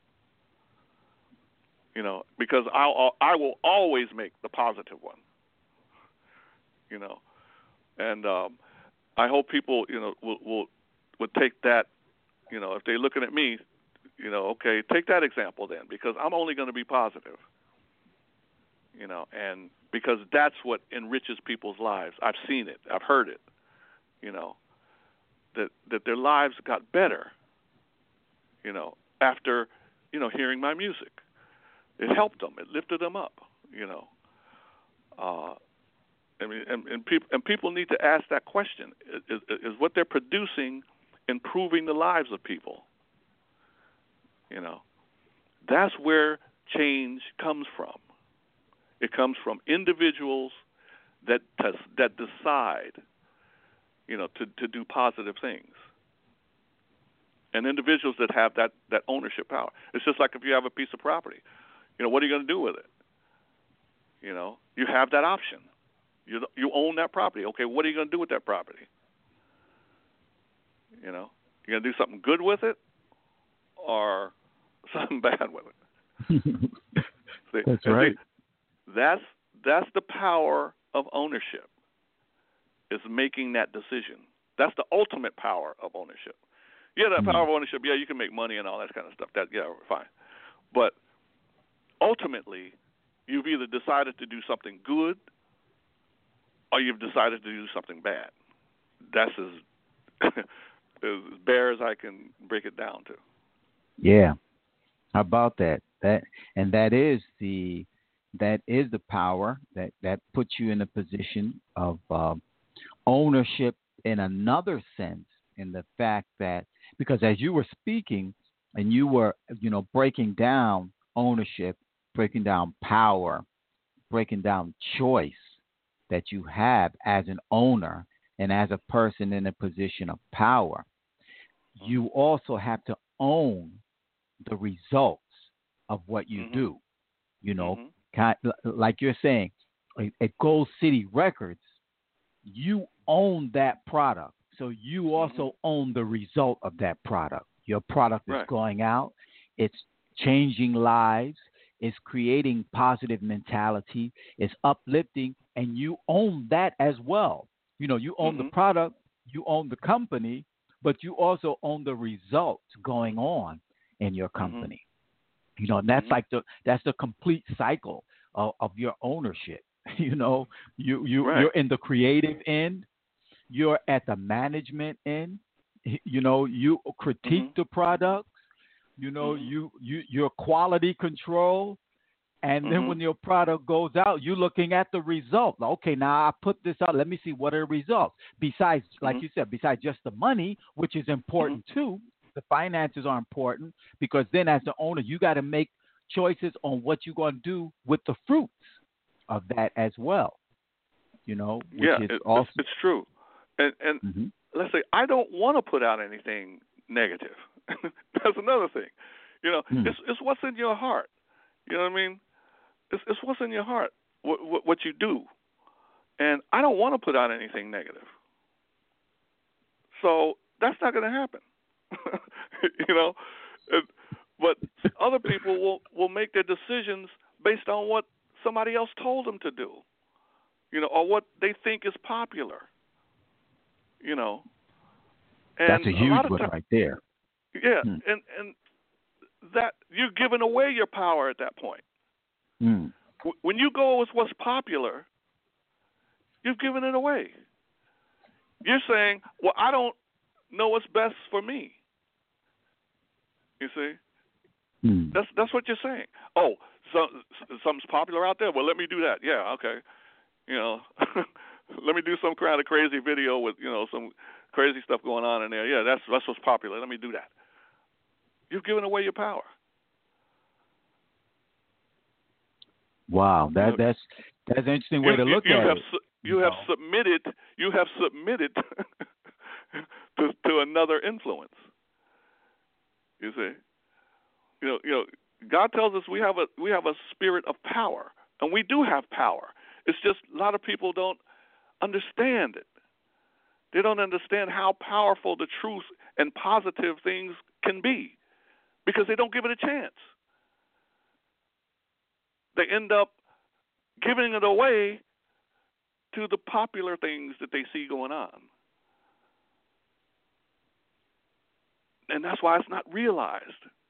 You know, because I'll I will always make the positive one. You know, and um, I hope people, you know, will will will take that. You know, if they're looking at me, you know, okay, take that example then, because I'm only going to be positive. You know, and because that's what enriches people's lives. I've seen it. I've heard it. You know, that that their lives got better. You know, after, you know, hearing my music, it helped them. It lifted them up. You know, uh, I mean, and, and people and people need to ask that question: is, is what they're producing improving the lives of people? You know, that's where change comes from. It comes from individuals that that decide, you know, to, to do positive things, and individuals that have that, that ownership power. It's just like if you have a piece of property, you know, what are you going to do with it? You know, you have that option. You you own that property. Okay, what are you going to do with that property? You know, you're going to do something good with it, or something bad with it. See,
That's right.
See, That's that's the power of ownership, is making that decision. That's the ultimate power of ownership. Yeah, that
Mm.
power of ownership, yeah, you can make money and all that kind of stuff. That yeah, fine. But ultimately, you've either decided to do something good or you've decided to do something bad. That's as as bare as I can break it down to.
Yeah. How about that? That and that is the that is the power that, that puts you in a position of uh, ownership in another sense, in the fact that, because as you were speaking and you were, you know, breaking down ownership, breaking down power, breaking down choice that you have as an owner and as a person in a position of power, you also have to own the results of what you
mm-hmm.
do. You know,
mm-hmm.
kind, like you're saying, at Gold City Records, you own that product. So you also
mm-hmm.
own the result of that product. Your product is
right.
going out. It's changing lives. It's creating positive mentality. It's uplifting, and you own that as well. You know, you own
mm-hmm.
the product, you own the company, but you also own the results going on in your company. Mm-hmm. You know, and that's
mm-hmm.
like the that's the complete cycle of, of your ownership. You know, you you
right.
you're in the creative end, you're at the management end. You know, you critique
mm-hmm.
the products. You know,
mm-hmm.
you you your quality control. And then
mm-hmm.
when your product goes out, you're looking at the result. Okay, now I put this out. Let me see what are the results. Besides, like
mm-hmm.
you said, besides just the money, which is important
mm-hmm.
too, the finances are important because then as the owner, you got to make choices on what you're going to do with the fruits of that as well. You know, which
yeah,
is
it,
also.
it's, it's true. And, and
mm-hmm.
let's say I don't want to put out anything negative. That's another thing. You know, mm. it's it's what's in your heart. You know what I mean? It's, it's what's in your heart, what, what, what you do. And I don't want to put out anything negative. So that's not going to happen. you know? And, but other people will, will make their decisions based on what somebody else told them to do, you know, or what they think is popular, you know. And
that's a huge
a lot of
one
time,
right there.
Yeah,
hmm.
and, and that you're giving away your power at that point.
Mm.
When you go with what's popular, you've given it away. You're saying, well, I don't know what's best for me. You see?
Mm.
That's that's what you're saying. Oh, so, something's popular out there? Well, let me do that. Yeah, okay. You know, let me do some kind of crazy video with, you know, some crazy stuff going on in there. Yeah, that's, that's what's popular. Let me do that. You've given away your power.
Wow, that
you know,
that's that's an interesting way
you,
to look
you, you
at
have
it.
Su- you, you have know. submitted. You have submitted to, to another influence. You see, you know, you know, God tells us we have a we have a spirit of power, and we do have power. It's just a lot of people don't understand it. They don't understand how powerful the truth and positive things can be because they don't give it a chance. They end up giving it away to the popular things that they see going on. And that's why it's not realized.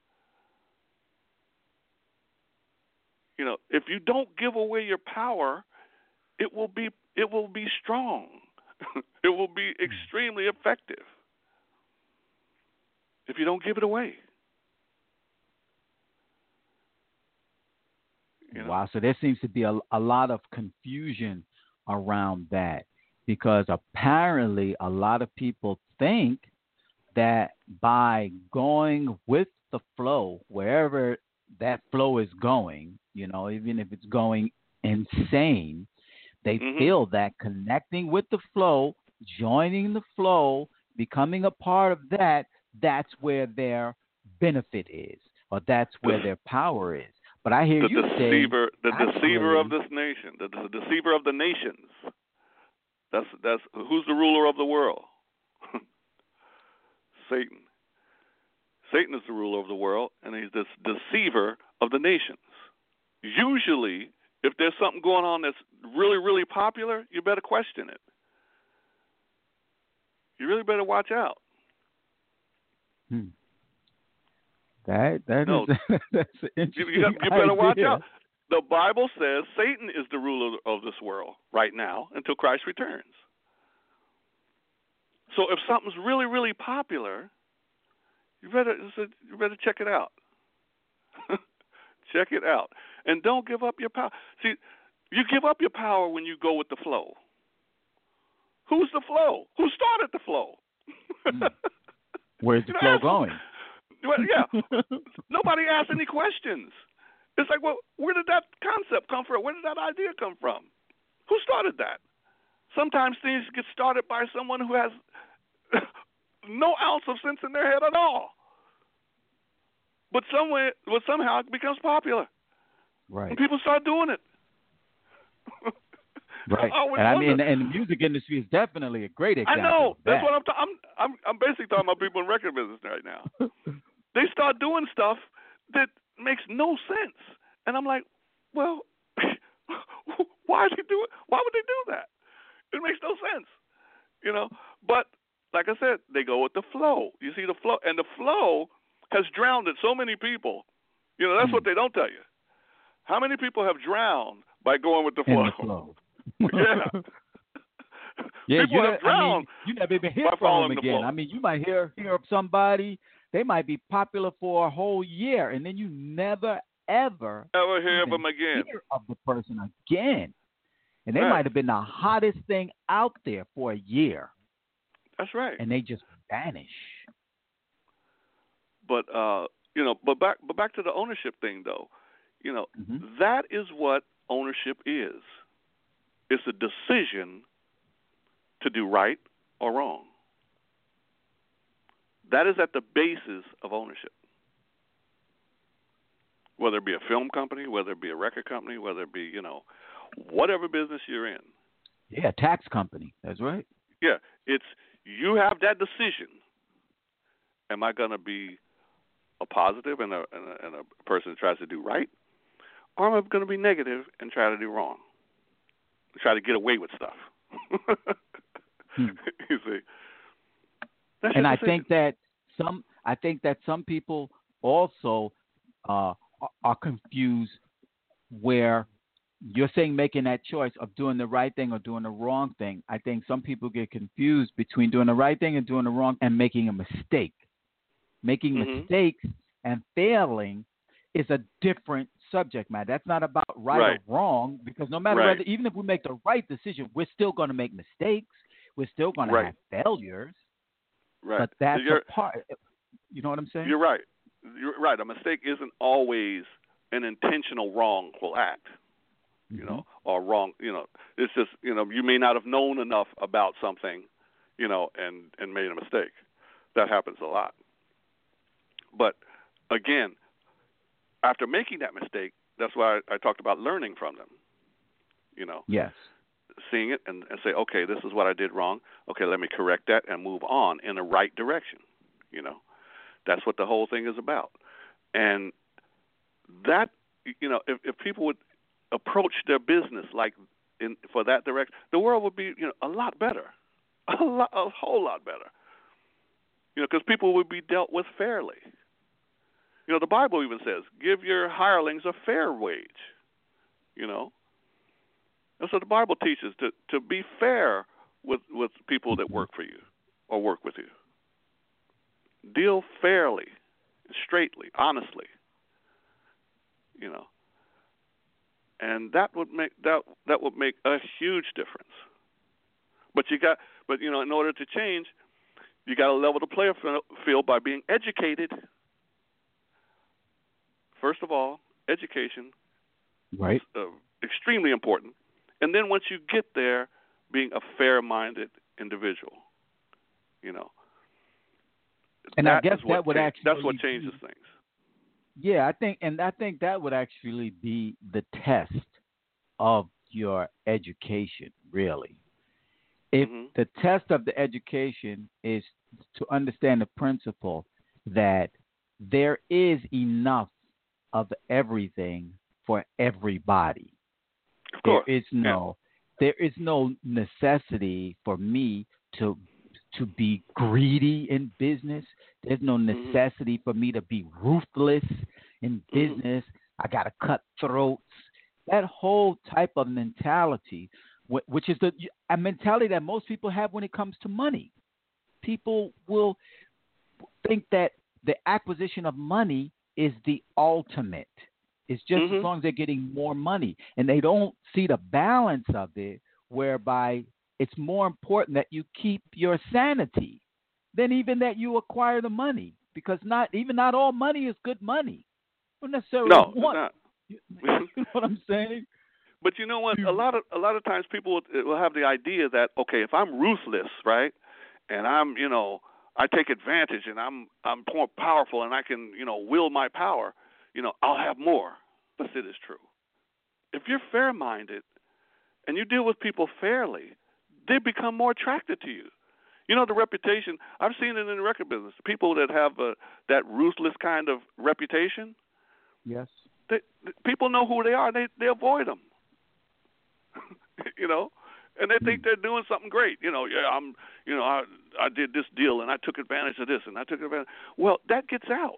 You know, if you don't give away your power, it will be it will be strong. It will be extremely effective if you don't give it away. You know?
Wow, so there seems to be a, a lot of confusion around that because apparently a lot of people think that by going with the flow, wherever that flow is going, you know, even if it's going insane, they
mm-hmm.
feel that connecting with the flow, joining the flow, becoming a part of that, that's where their benefit is, or that's where
the,
their power is. But I hear
the
you
deceiver,
say,
the deceiver of this nation, the, the deceiver of the nations. That's that's who's the ruler of the world? Satan. Satan is the ruler of the world, and he's this deceiver of the nations. Usually, if there's something going on that's really, really popular, you better question it. You really better watch out.
Hmm. That that
no,
is that's an interesting
you, you, got, you better
idea.
watch out. The Bible says Satan is the ruler of this world right now until Christ returns. So if something's really, really popular, you better you better check it out. Check it out. And don't give up your power. See, you give up your power when you go with the flow. Who's the flow? Who started the flow?
Mm. Where's the flow going?
Well, yeah. Nobody asked any questions. It's like, well, where did that concept come from? Where did that idea come from? Who started that? Sometimes things get started by someone who has no ounce of sense in their head at all. But somewhere, but somehow it becomes popular.
Right.
And people start doing it.
Right.
I
and I
wonder.
mean, and the music industry is definitely a great example.
I know.
Of
That's
that.
what I'm, ta- I'm. I'm. I'm basically talking about people in record business right now. They start doing stuff that makes no sense, and I'm like, well, why is he doing? Why would they do that? It makes no sense, you know. But like I said, they go with the flow. You see the flow, and the flow has drowned so many people. You know, that's
mm.
what they don't tell you. How many people have drowned by going with the flow?
In the flow.
yeah.
Yeah,
people
you,
have drowned.
I mean, you never even hear
by
from them
the
again.
flow.
I mean, you might hear hear of somebody. They might be popular for a whole year, and then you never ever
ever hear of them again.
Hear of the person again, and they
right.
might have been the hottest thing out there for a year.
That's right.
And they just vanish.
But uh, you know, but back but back to the ownership thing though. You know,
mm-hmm.
that is what ownership is. It's a decision to do right or wrong. That is at the basis of ownership. Whether it be a film company, whether it be a record company, whether it be, you know, whatever business you're in.
Yeah, tax company. That's right.
Yeah, it's you have that decision. Am I going to be a positive and a, and a and a person that tries to do right, or am I going to be negative and try to do wrong, try to get away with stuff?
hmm.
You see, That's
and I
decision.
think that some I think that some people also uh, are confused where you're saying making that choice of doing the right thing or doing the wrong thing. I think some people get confused between doing the right thing and doing the wrong and making a mistake. Making
mm-hmm.
mistakes and failing is a different subject matter. That's not about right,
right.
or wrong, because no matter
right.
whether, even if we make the right decision, we're still going to make mistakes. We're still going
right.
to have failures.
Right.
But that's
you're,
a part. You know what I'm saying?
You're right. You're right. A mistake isn't always an intentional wrongful act. You know,
mm-hmm.
or wrong, you know, it's just, you know, you may not have known enough about something, you know, and, and made a mistake. That happens a lot. But again, after making that mistake, that's why I, I talked about learning from them, you know.
Yes.
Seeing it and, and say, okay, this is what I did wrong. Okay, let me correct that and move on in the right direction, you know. That's what the whole thing is about. And that, you know, if, if people would approach their business like in for that direction, the world would be, you know, a lot better, a lot, a whole lot better. You know, because people would be dealt with fairly. You know, the Bible even says, "Give your hirelings a fair wage." You know, and so the Bible teaches to to be fair with with people that work for you or work with you. Deal fairly, straightly, honestly. You know. And that would make that that would make a huge difference. But you got, but you know, in order to change, you got to level the player field by being educated. First of all, education,
right,
uh, extremely important. And then once you get there, being a fair-minded individual. You know,
and
that
I guess
that
would
change,
actually
that's what changes
be,
things.
Yeah, I think, and I think that would actually be the test of your education, really. If
mm-hmm.
the test of the education is to understand the principle that there is enough of everything for everybody.
Of course.
There is no, yeah. there is no necessity for me to to be greedy in business. There's no necessity mm-hmm. for me to be ruthless in business. Mm-hmm. I got to cut throats. That whole type of mentality, which is the a mentality that most people have when it comes to money. People will think that the acquisition of money is the ultimate. It's just mm-hmm. as long as they're getting more money. And they don't see the balance of it, whereby it's more important that you keep your sanity than even that you acquire the money. Because not even not all money is good money. Don't necessarily
no,
want,
not.
You know what I'm saying?
But you know what? A lot of a lot of times people will, will have the idea that, okay, if I'm ruthless, right, and I'm, you know, I take advantage and I'm I'm more powerful and I can, you know, will my power, you know, I'll have more. Opposite is true. If you're fair-minded and you deal with people fairly, they become more attracted to you. You know, the reputation, I've seen it in the record business. People that have a, that ruthless kind of reputation,
yes,
they, people know who they are. They they avoid them. You know, and they think they're doing something great. You know, yeah, I'm, you know, I I did this deal and I took advantage of this and I took advantage. Well, that gets out.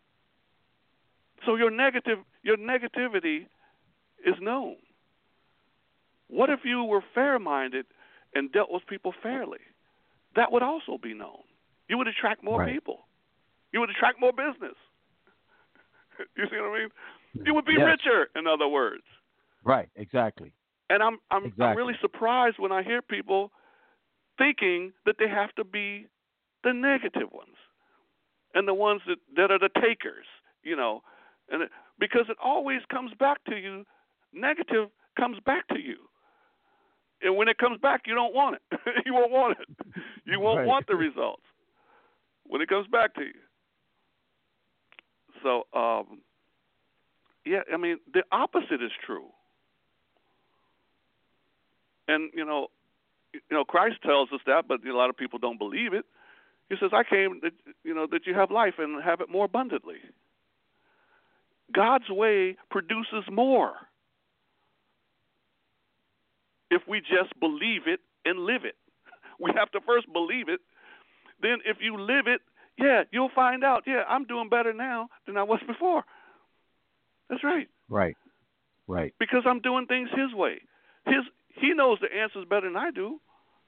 So your negative, your negativity is known. What if you were fair-minded and dealt with people fairly? That would also be known. You would attract more
right.
people. You would attract more business. You see what I mean? You would be
yes.
richer, in other words.
Right, exactly.
And I'm I'm,
exactly.
I'm really surprised when I hear people thinking that they have to be the negative ones and the ones that, that are the takers, you know, and it, because it always comes back to you. Negative comes back to you. And when it comes back, you don't want it. You won't want it. You won't
right.
want the results when it comes back to you. So, um, yeah, I mean, the opposite is true. And, you know, you know, Christ tells us that, but a lot of people don't believe it. He says, I came, that, you know, that you have life and have it more abundantly. God's way produces more if we just believe it and live it. We have to first believe it. Then if you live it, yeah, you'll find out, yeah, I'm doing better now than I was before. That's right.
Right, right.
Because I'm doing things his way. His He knows the answers better than I do.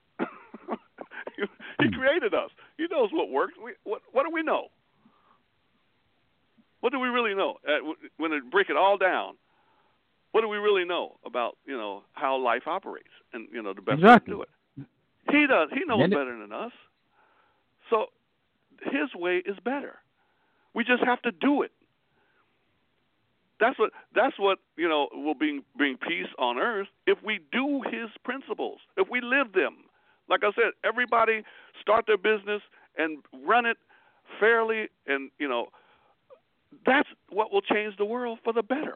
He created us. He knows what works. We, what, what do we know? What do we really know? Uh, when we break it all down, what do we really know about, you know, how life operates and, you know, the best
exactly.
way to do it? He does. He knows
it,
better than us. So his way is better. We just have to do it. That's what that's what you know will bring bring peace on earth if we do his principles, if we live them. Like I said, everybody start their business and run it fairly, and you know that's what will change the world for the better.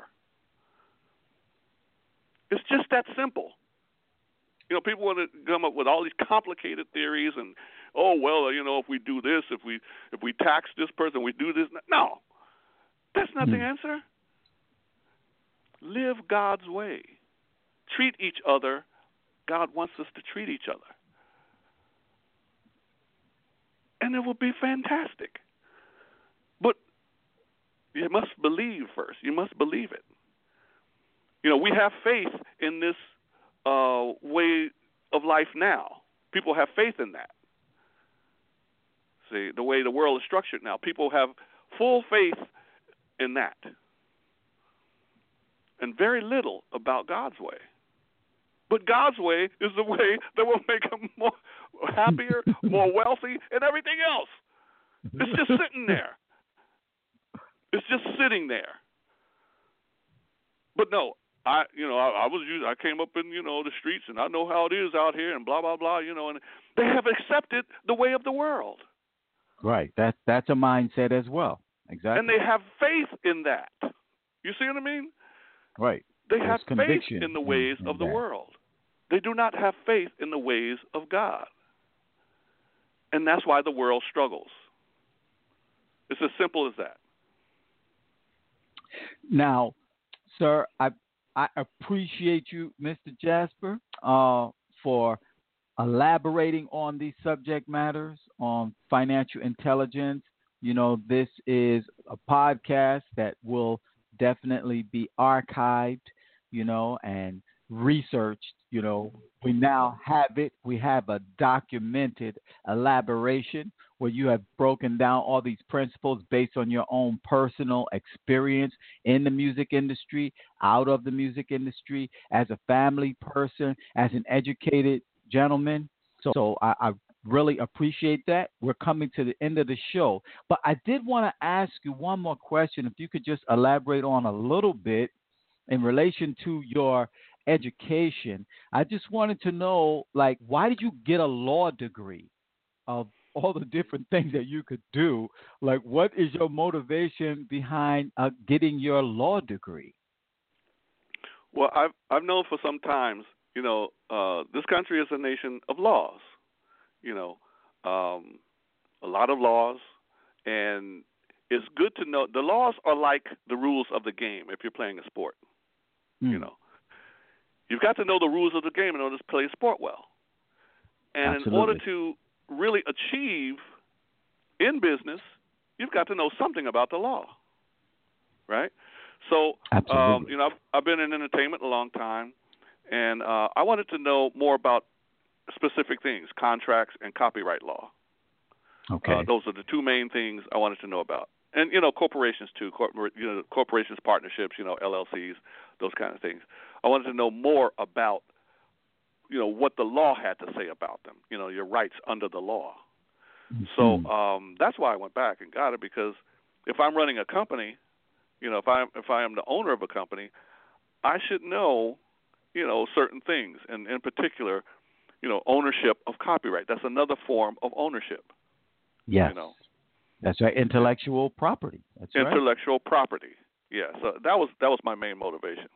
It's just that simple. You know, people want to come up with all these complicated theories and, oh well, you know, if we do this, if we if we tax this person, we do this. No, that's not mm-hmm. the answer. Live God's way. Treat each other. God wants us to treat each other. And it will be fantastic. But you must believe first. You must believe it. You know, we have faith in this uh, way of life now. People have faith in that. See, the way the world is structured now. People have full faith in that. And very little about God's way. But God's way is the way that will make them more happier, more wealthy, and everything else. It's just sitting there. It's just sitting there. But no, I, you know, I, I was, I came up in, you know, the streets, and I know how it is out here, and blah blah blah, you know, and they have accepted the way of the world.
Right. That that's a mindset as well. Exactly.
And they have faith in that. You see what I mean?
Right.
They
There's
have faith in the ways
in, in
of the
that.
world. They do not have faith in the ways of God. And that's why the world struggles. It's as simple as that.
Now, sir, I I appreciate you, Mister Jasper, uh, for elaborating on these subject matters on financial intelligence. You know, this is a podcast that will definitely be archived, you know, and researched. You know, we now have it. We have a documented elaboration where you have broken down all these principles based on your own personal experience in the music industry, out of the music industry, as a family person, as an educated gentleman. So, so I, I really appreciate that. We're coming to the end of the show, but I did want to ask you one more question. If you could just elaborate on a little bit in relation to your education. I just wanted to know, like, why did you get a law degree of all the different things that you could do. Like, what is your motivation behind uh, getting your law degree?
Well, I've I've known for some times, you know, uh, this country is a nation of laws. You know, um, a lot of laws, and it's good to know the laws are like the rules of the game. If you're playing a sport,
Mm,
you know, you've got to know the rules of the game in order to play a sport well. And in order
absolutely.
to really achieve in business, you've got to know something about the law, right? So, um,
Absolutely.
you know, I've, I've been in entertainment a long time, and uh, I wanted to know more about specific things, contracts and copyright law. Uh,
Okay.
those are the two main things I wanted to know about. And, you know, corporations too, corpor- you know, corporations, partnerships, you know, L L Cs, those kind of things. I wanted to know more about, you know, what the law had to say about them, you know, your rights under the law. So
Mhm.
um, that's why I went back and got it, because if I'm running a company, you know, if I if I am the owner of a company, I should know, you know, certain things, and in particular, you know, ownership of copyright. That's another form of ownership,
Yes,
you know,
that's right.
and
Intellectual property. That's right.
intellectual property. Yeah, so that was that was my main motivation.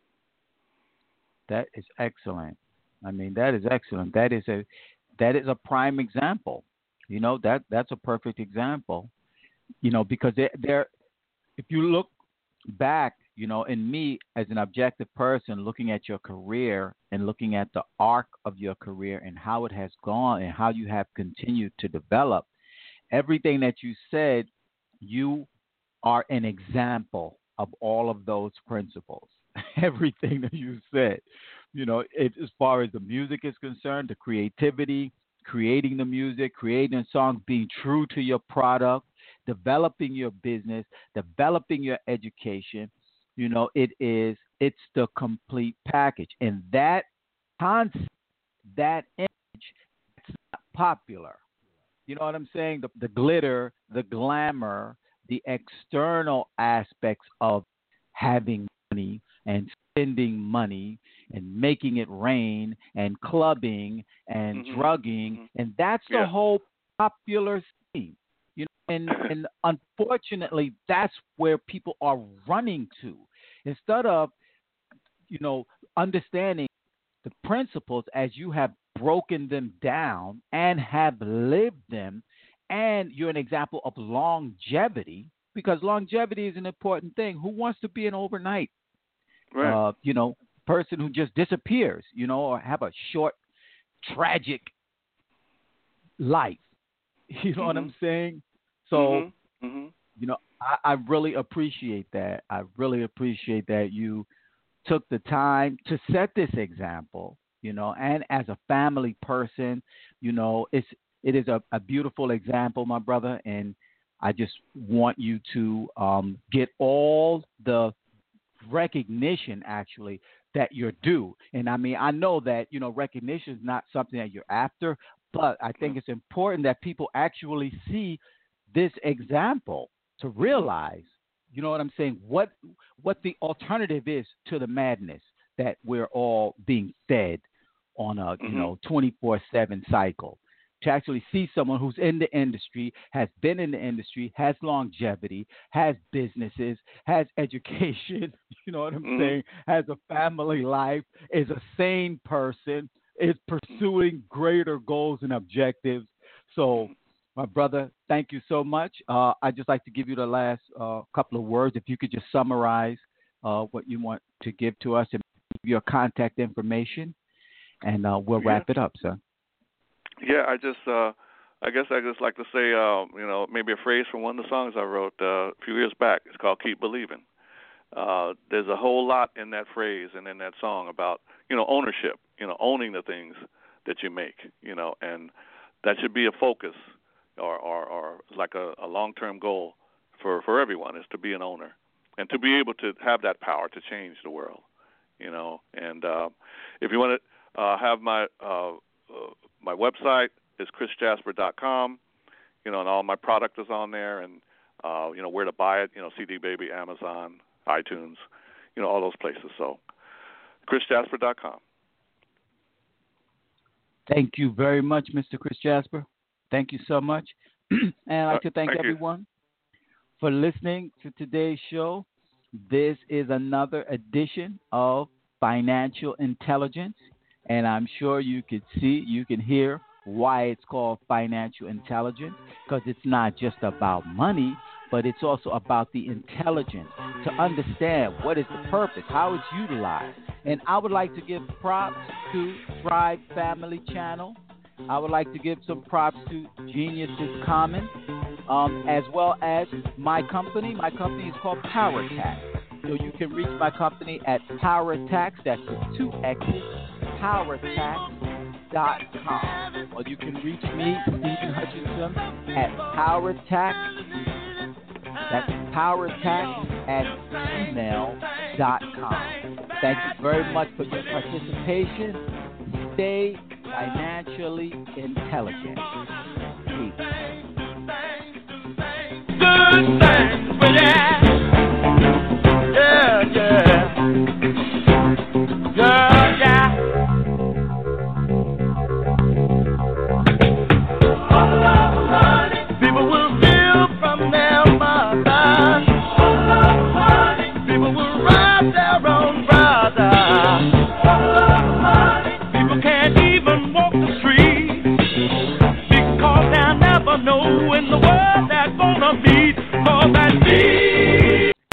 That is excellent. I mean, that is excellent. That is a that is a prime example. You know, that that's a perfect example. You know, because there, there if you look back, you know, in me as an objective person looking at your career and looking at the arc of your career and how it has gone and how you have continued to develop, everything that you said, you are an example of all of those principles. Everything that you said, you know, it, as far as the music is concerned, the creativity, creating the music, creating a song, being true to your product, developing your business, developing your education, you know, it is, it's the complete package. And that concept, that image, it's not popular. You know what I'm saying? The, the glitter, the glamour, the external aspects of having money and spending money and making it rain and clubbing and
Mhm.
drugging,
Mhm.
and that's the
Yeah.
whole popular scene. You know, and and unfortunately, that's where people are running to instead of, you know, understanding the principles as you have broken them down and have lived them, and you're an example of longevity, because longevity is an important thing. Who wants to be an overnight,
Right.
uh, you know, person who just disappears, you know, or have a short, tragic life? You know what
Mhm.
I'm saying? So,
Mhm. Mhm.
you know, I, I really appreciate that. I really appreciate that you took the time to set this example, you know, and as a family person, you know, it's it is a, a beautiful example, my brother, and I just want you to um, get all the recognition actually that you're due. And I mean, I know that, you know, recognition is not something that you're after, but I
Yeah.
think it's important that people actually see this example to
Mhm.
realize, you know what I'm saying, what what the alternative is to the madness that we're all being fed on a, you
Mhm.
know, twenty-four seven cycle. To actually see someone who's in the industry, has been in the industry, has longevity, has businesses, has education, you know what I'm
Mhm.
saying, has a family life, is a sane person, is pursuing greater goals and objectives. So,
Mhm.
my brother, thank you so much. Uh, I'd just like to give you the last uh, couple of words. If you could just summarize uh, what you want to give to us and your contact information, and uh, we'll
Yeah.
wrap it up, sir.
Yeah, I just, uh, I guess I just like to say, uh, you know, maybe a phrase from one of the songs I wrote uh, a few years back. It's called "Keep Believing." Uh, there's a whole lot in that phrase and in that song about, you know, ownership. You know, owning the things that you make. You know, and that should be a focus, or, or, or like a, a long-term goal for for everyone is to be an owner and to be able to have that power to change the world. You know, and uh, if you want to uh, have my uh, uh, my website is chris jasper dot com, you know, and all my product is on there, and uh, you know where to buy it, you know, C D Baby, Amazon, iTunes, you know, all those places. So chris jasper dot com.
Thank you very much, mister Chris Jasper. Thank you so much. And I'd like
Uh,
to thank
thank you.
everyone for listening to today's show. This is another edition of Financial Intelligence, and I'm sure you can see, you can hear why it's called financial intelligence, because it's not just about money, but it's also about the intelligence to understand what is the purpose, how it's utilized. And I would like to give props to Thrive Family Channel. I would like to give some props to Geniuses Common, um, as well as my company. My company is called PowerTax. So you can reach my company at PowerTax, that's with two X's, PowerTax dot com. Or you can reach me, Stephen Hutchinson, at PowerTax, that's PowerTax at gmail dot com. Thank you very much for your participation. Stay financially intelligent. Peace. Good things, yeah. Yeah, yeah. Yeah, yeah. People will steal from their mothers. People will rob their own brothers. People can't even walk the street because they'll never know in the world they're gonna meet. For that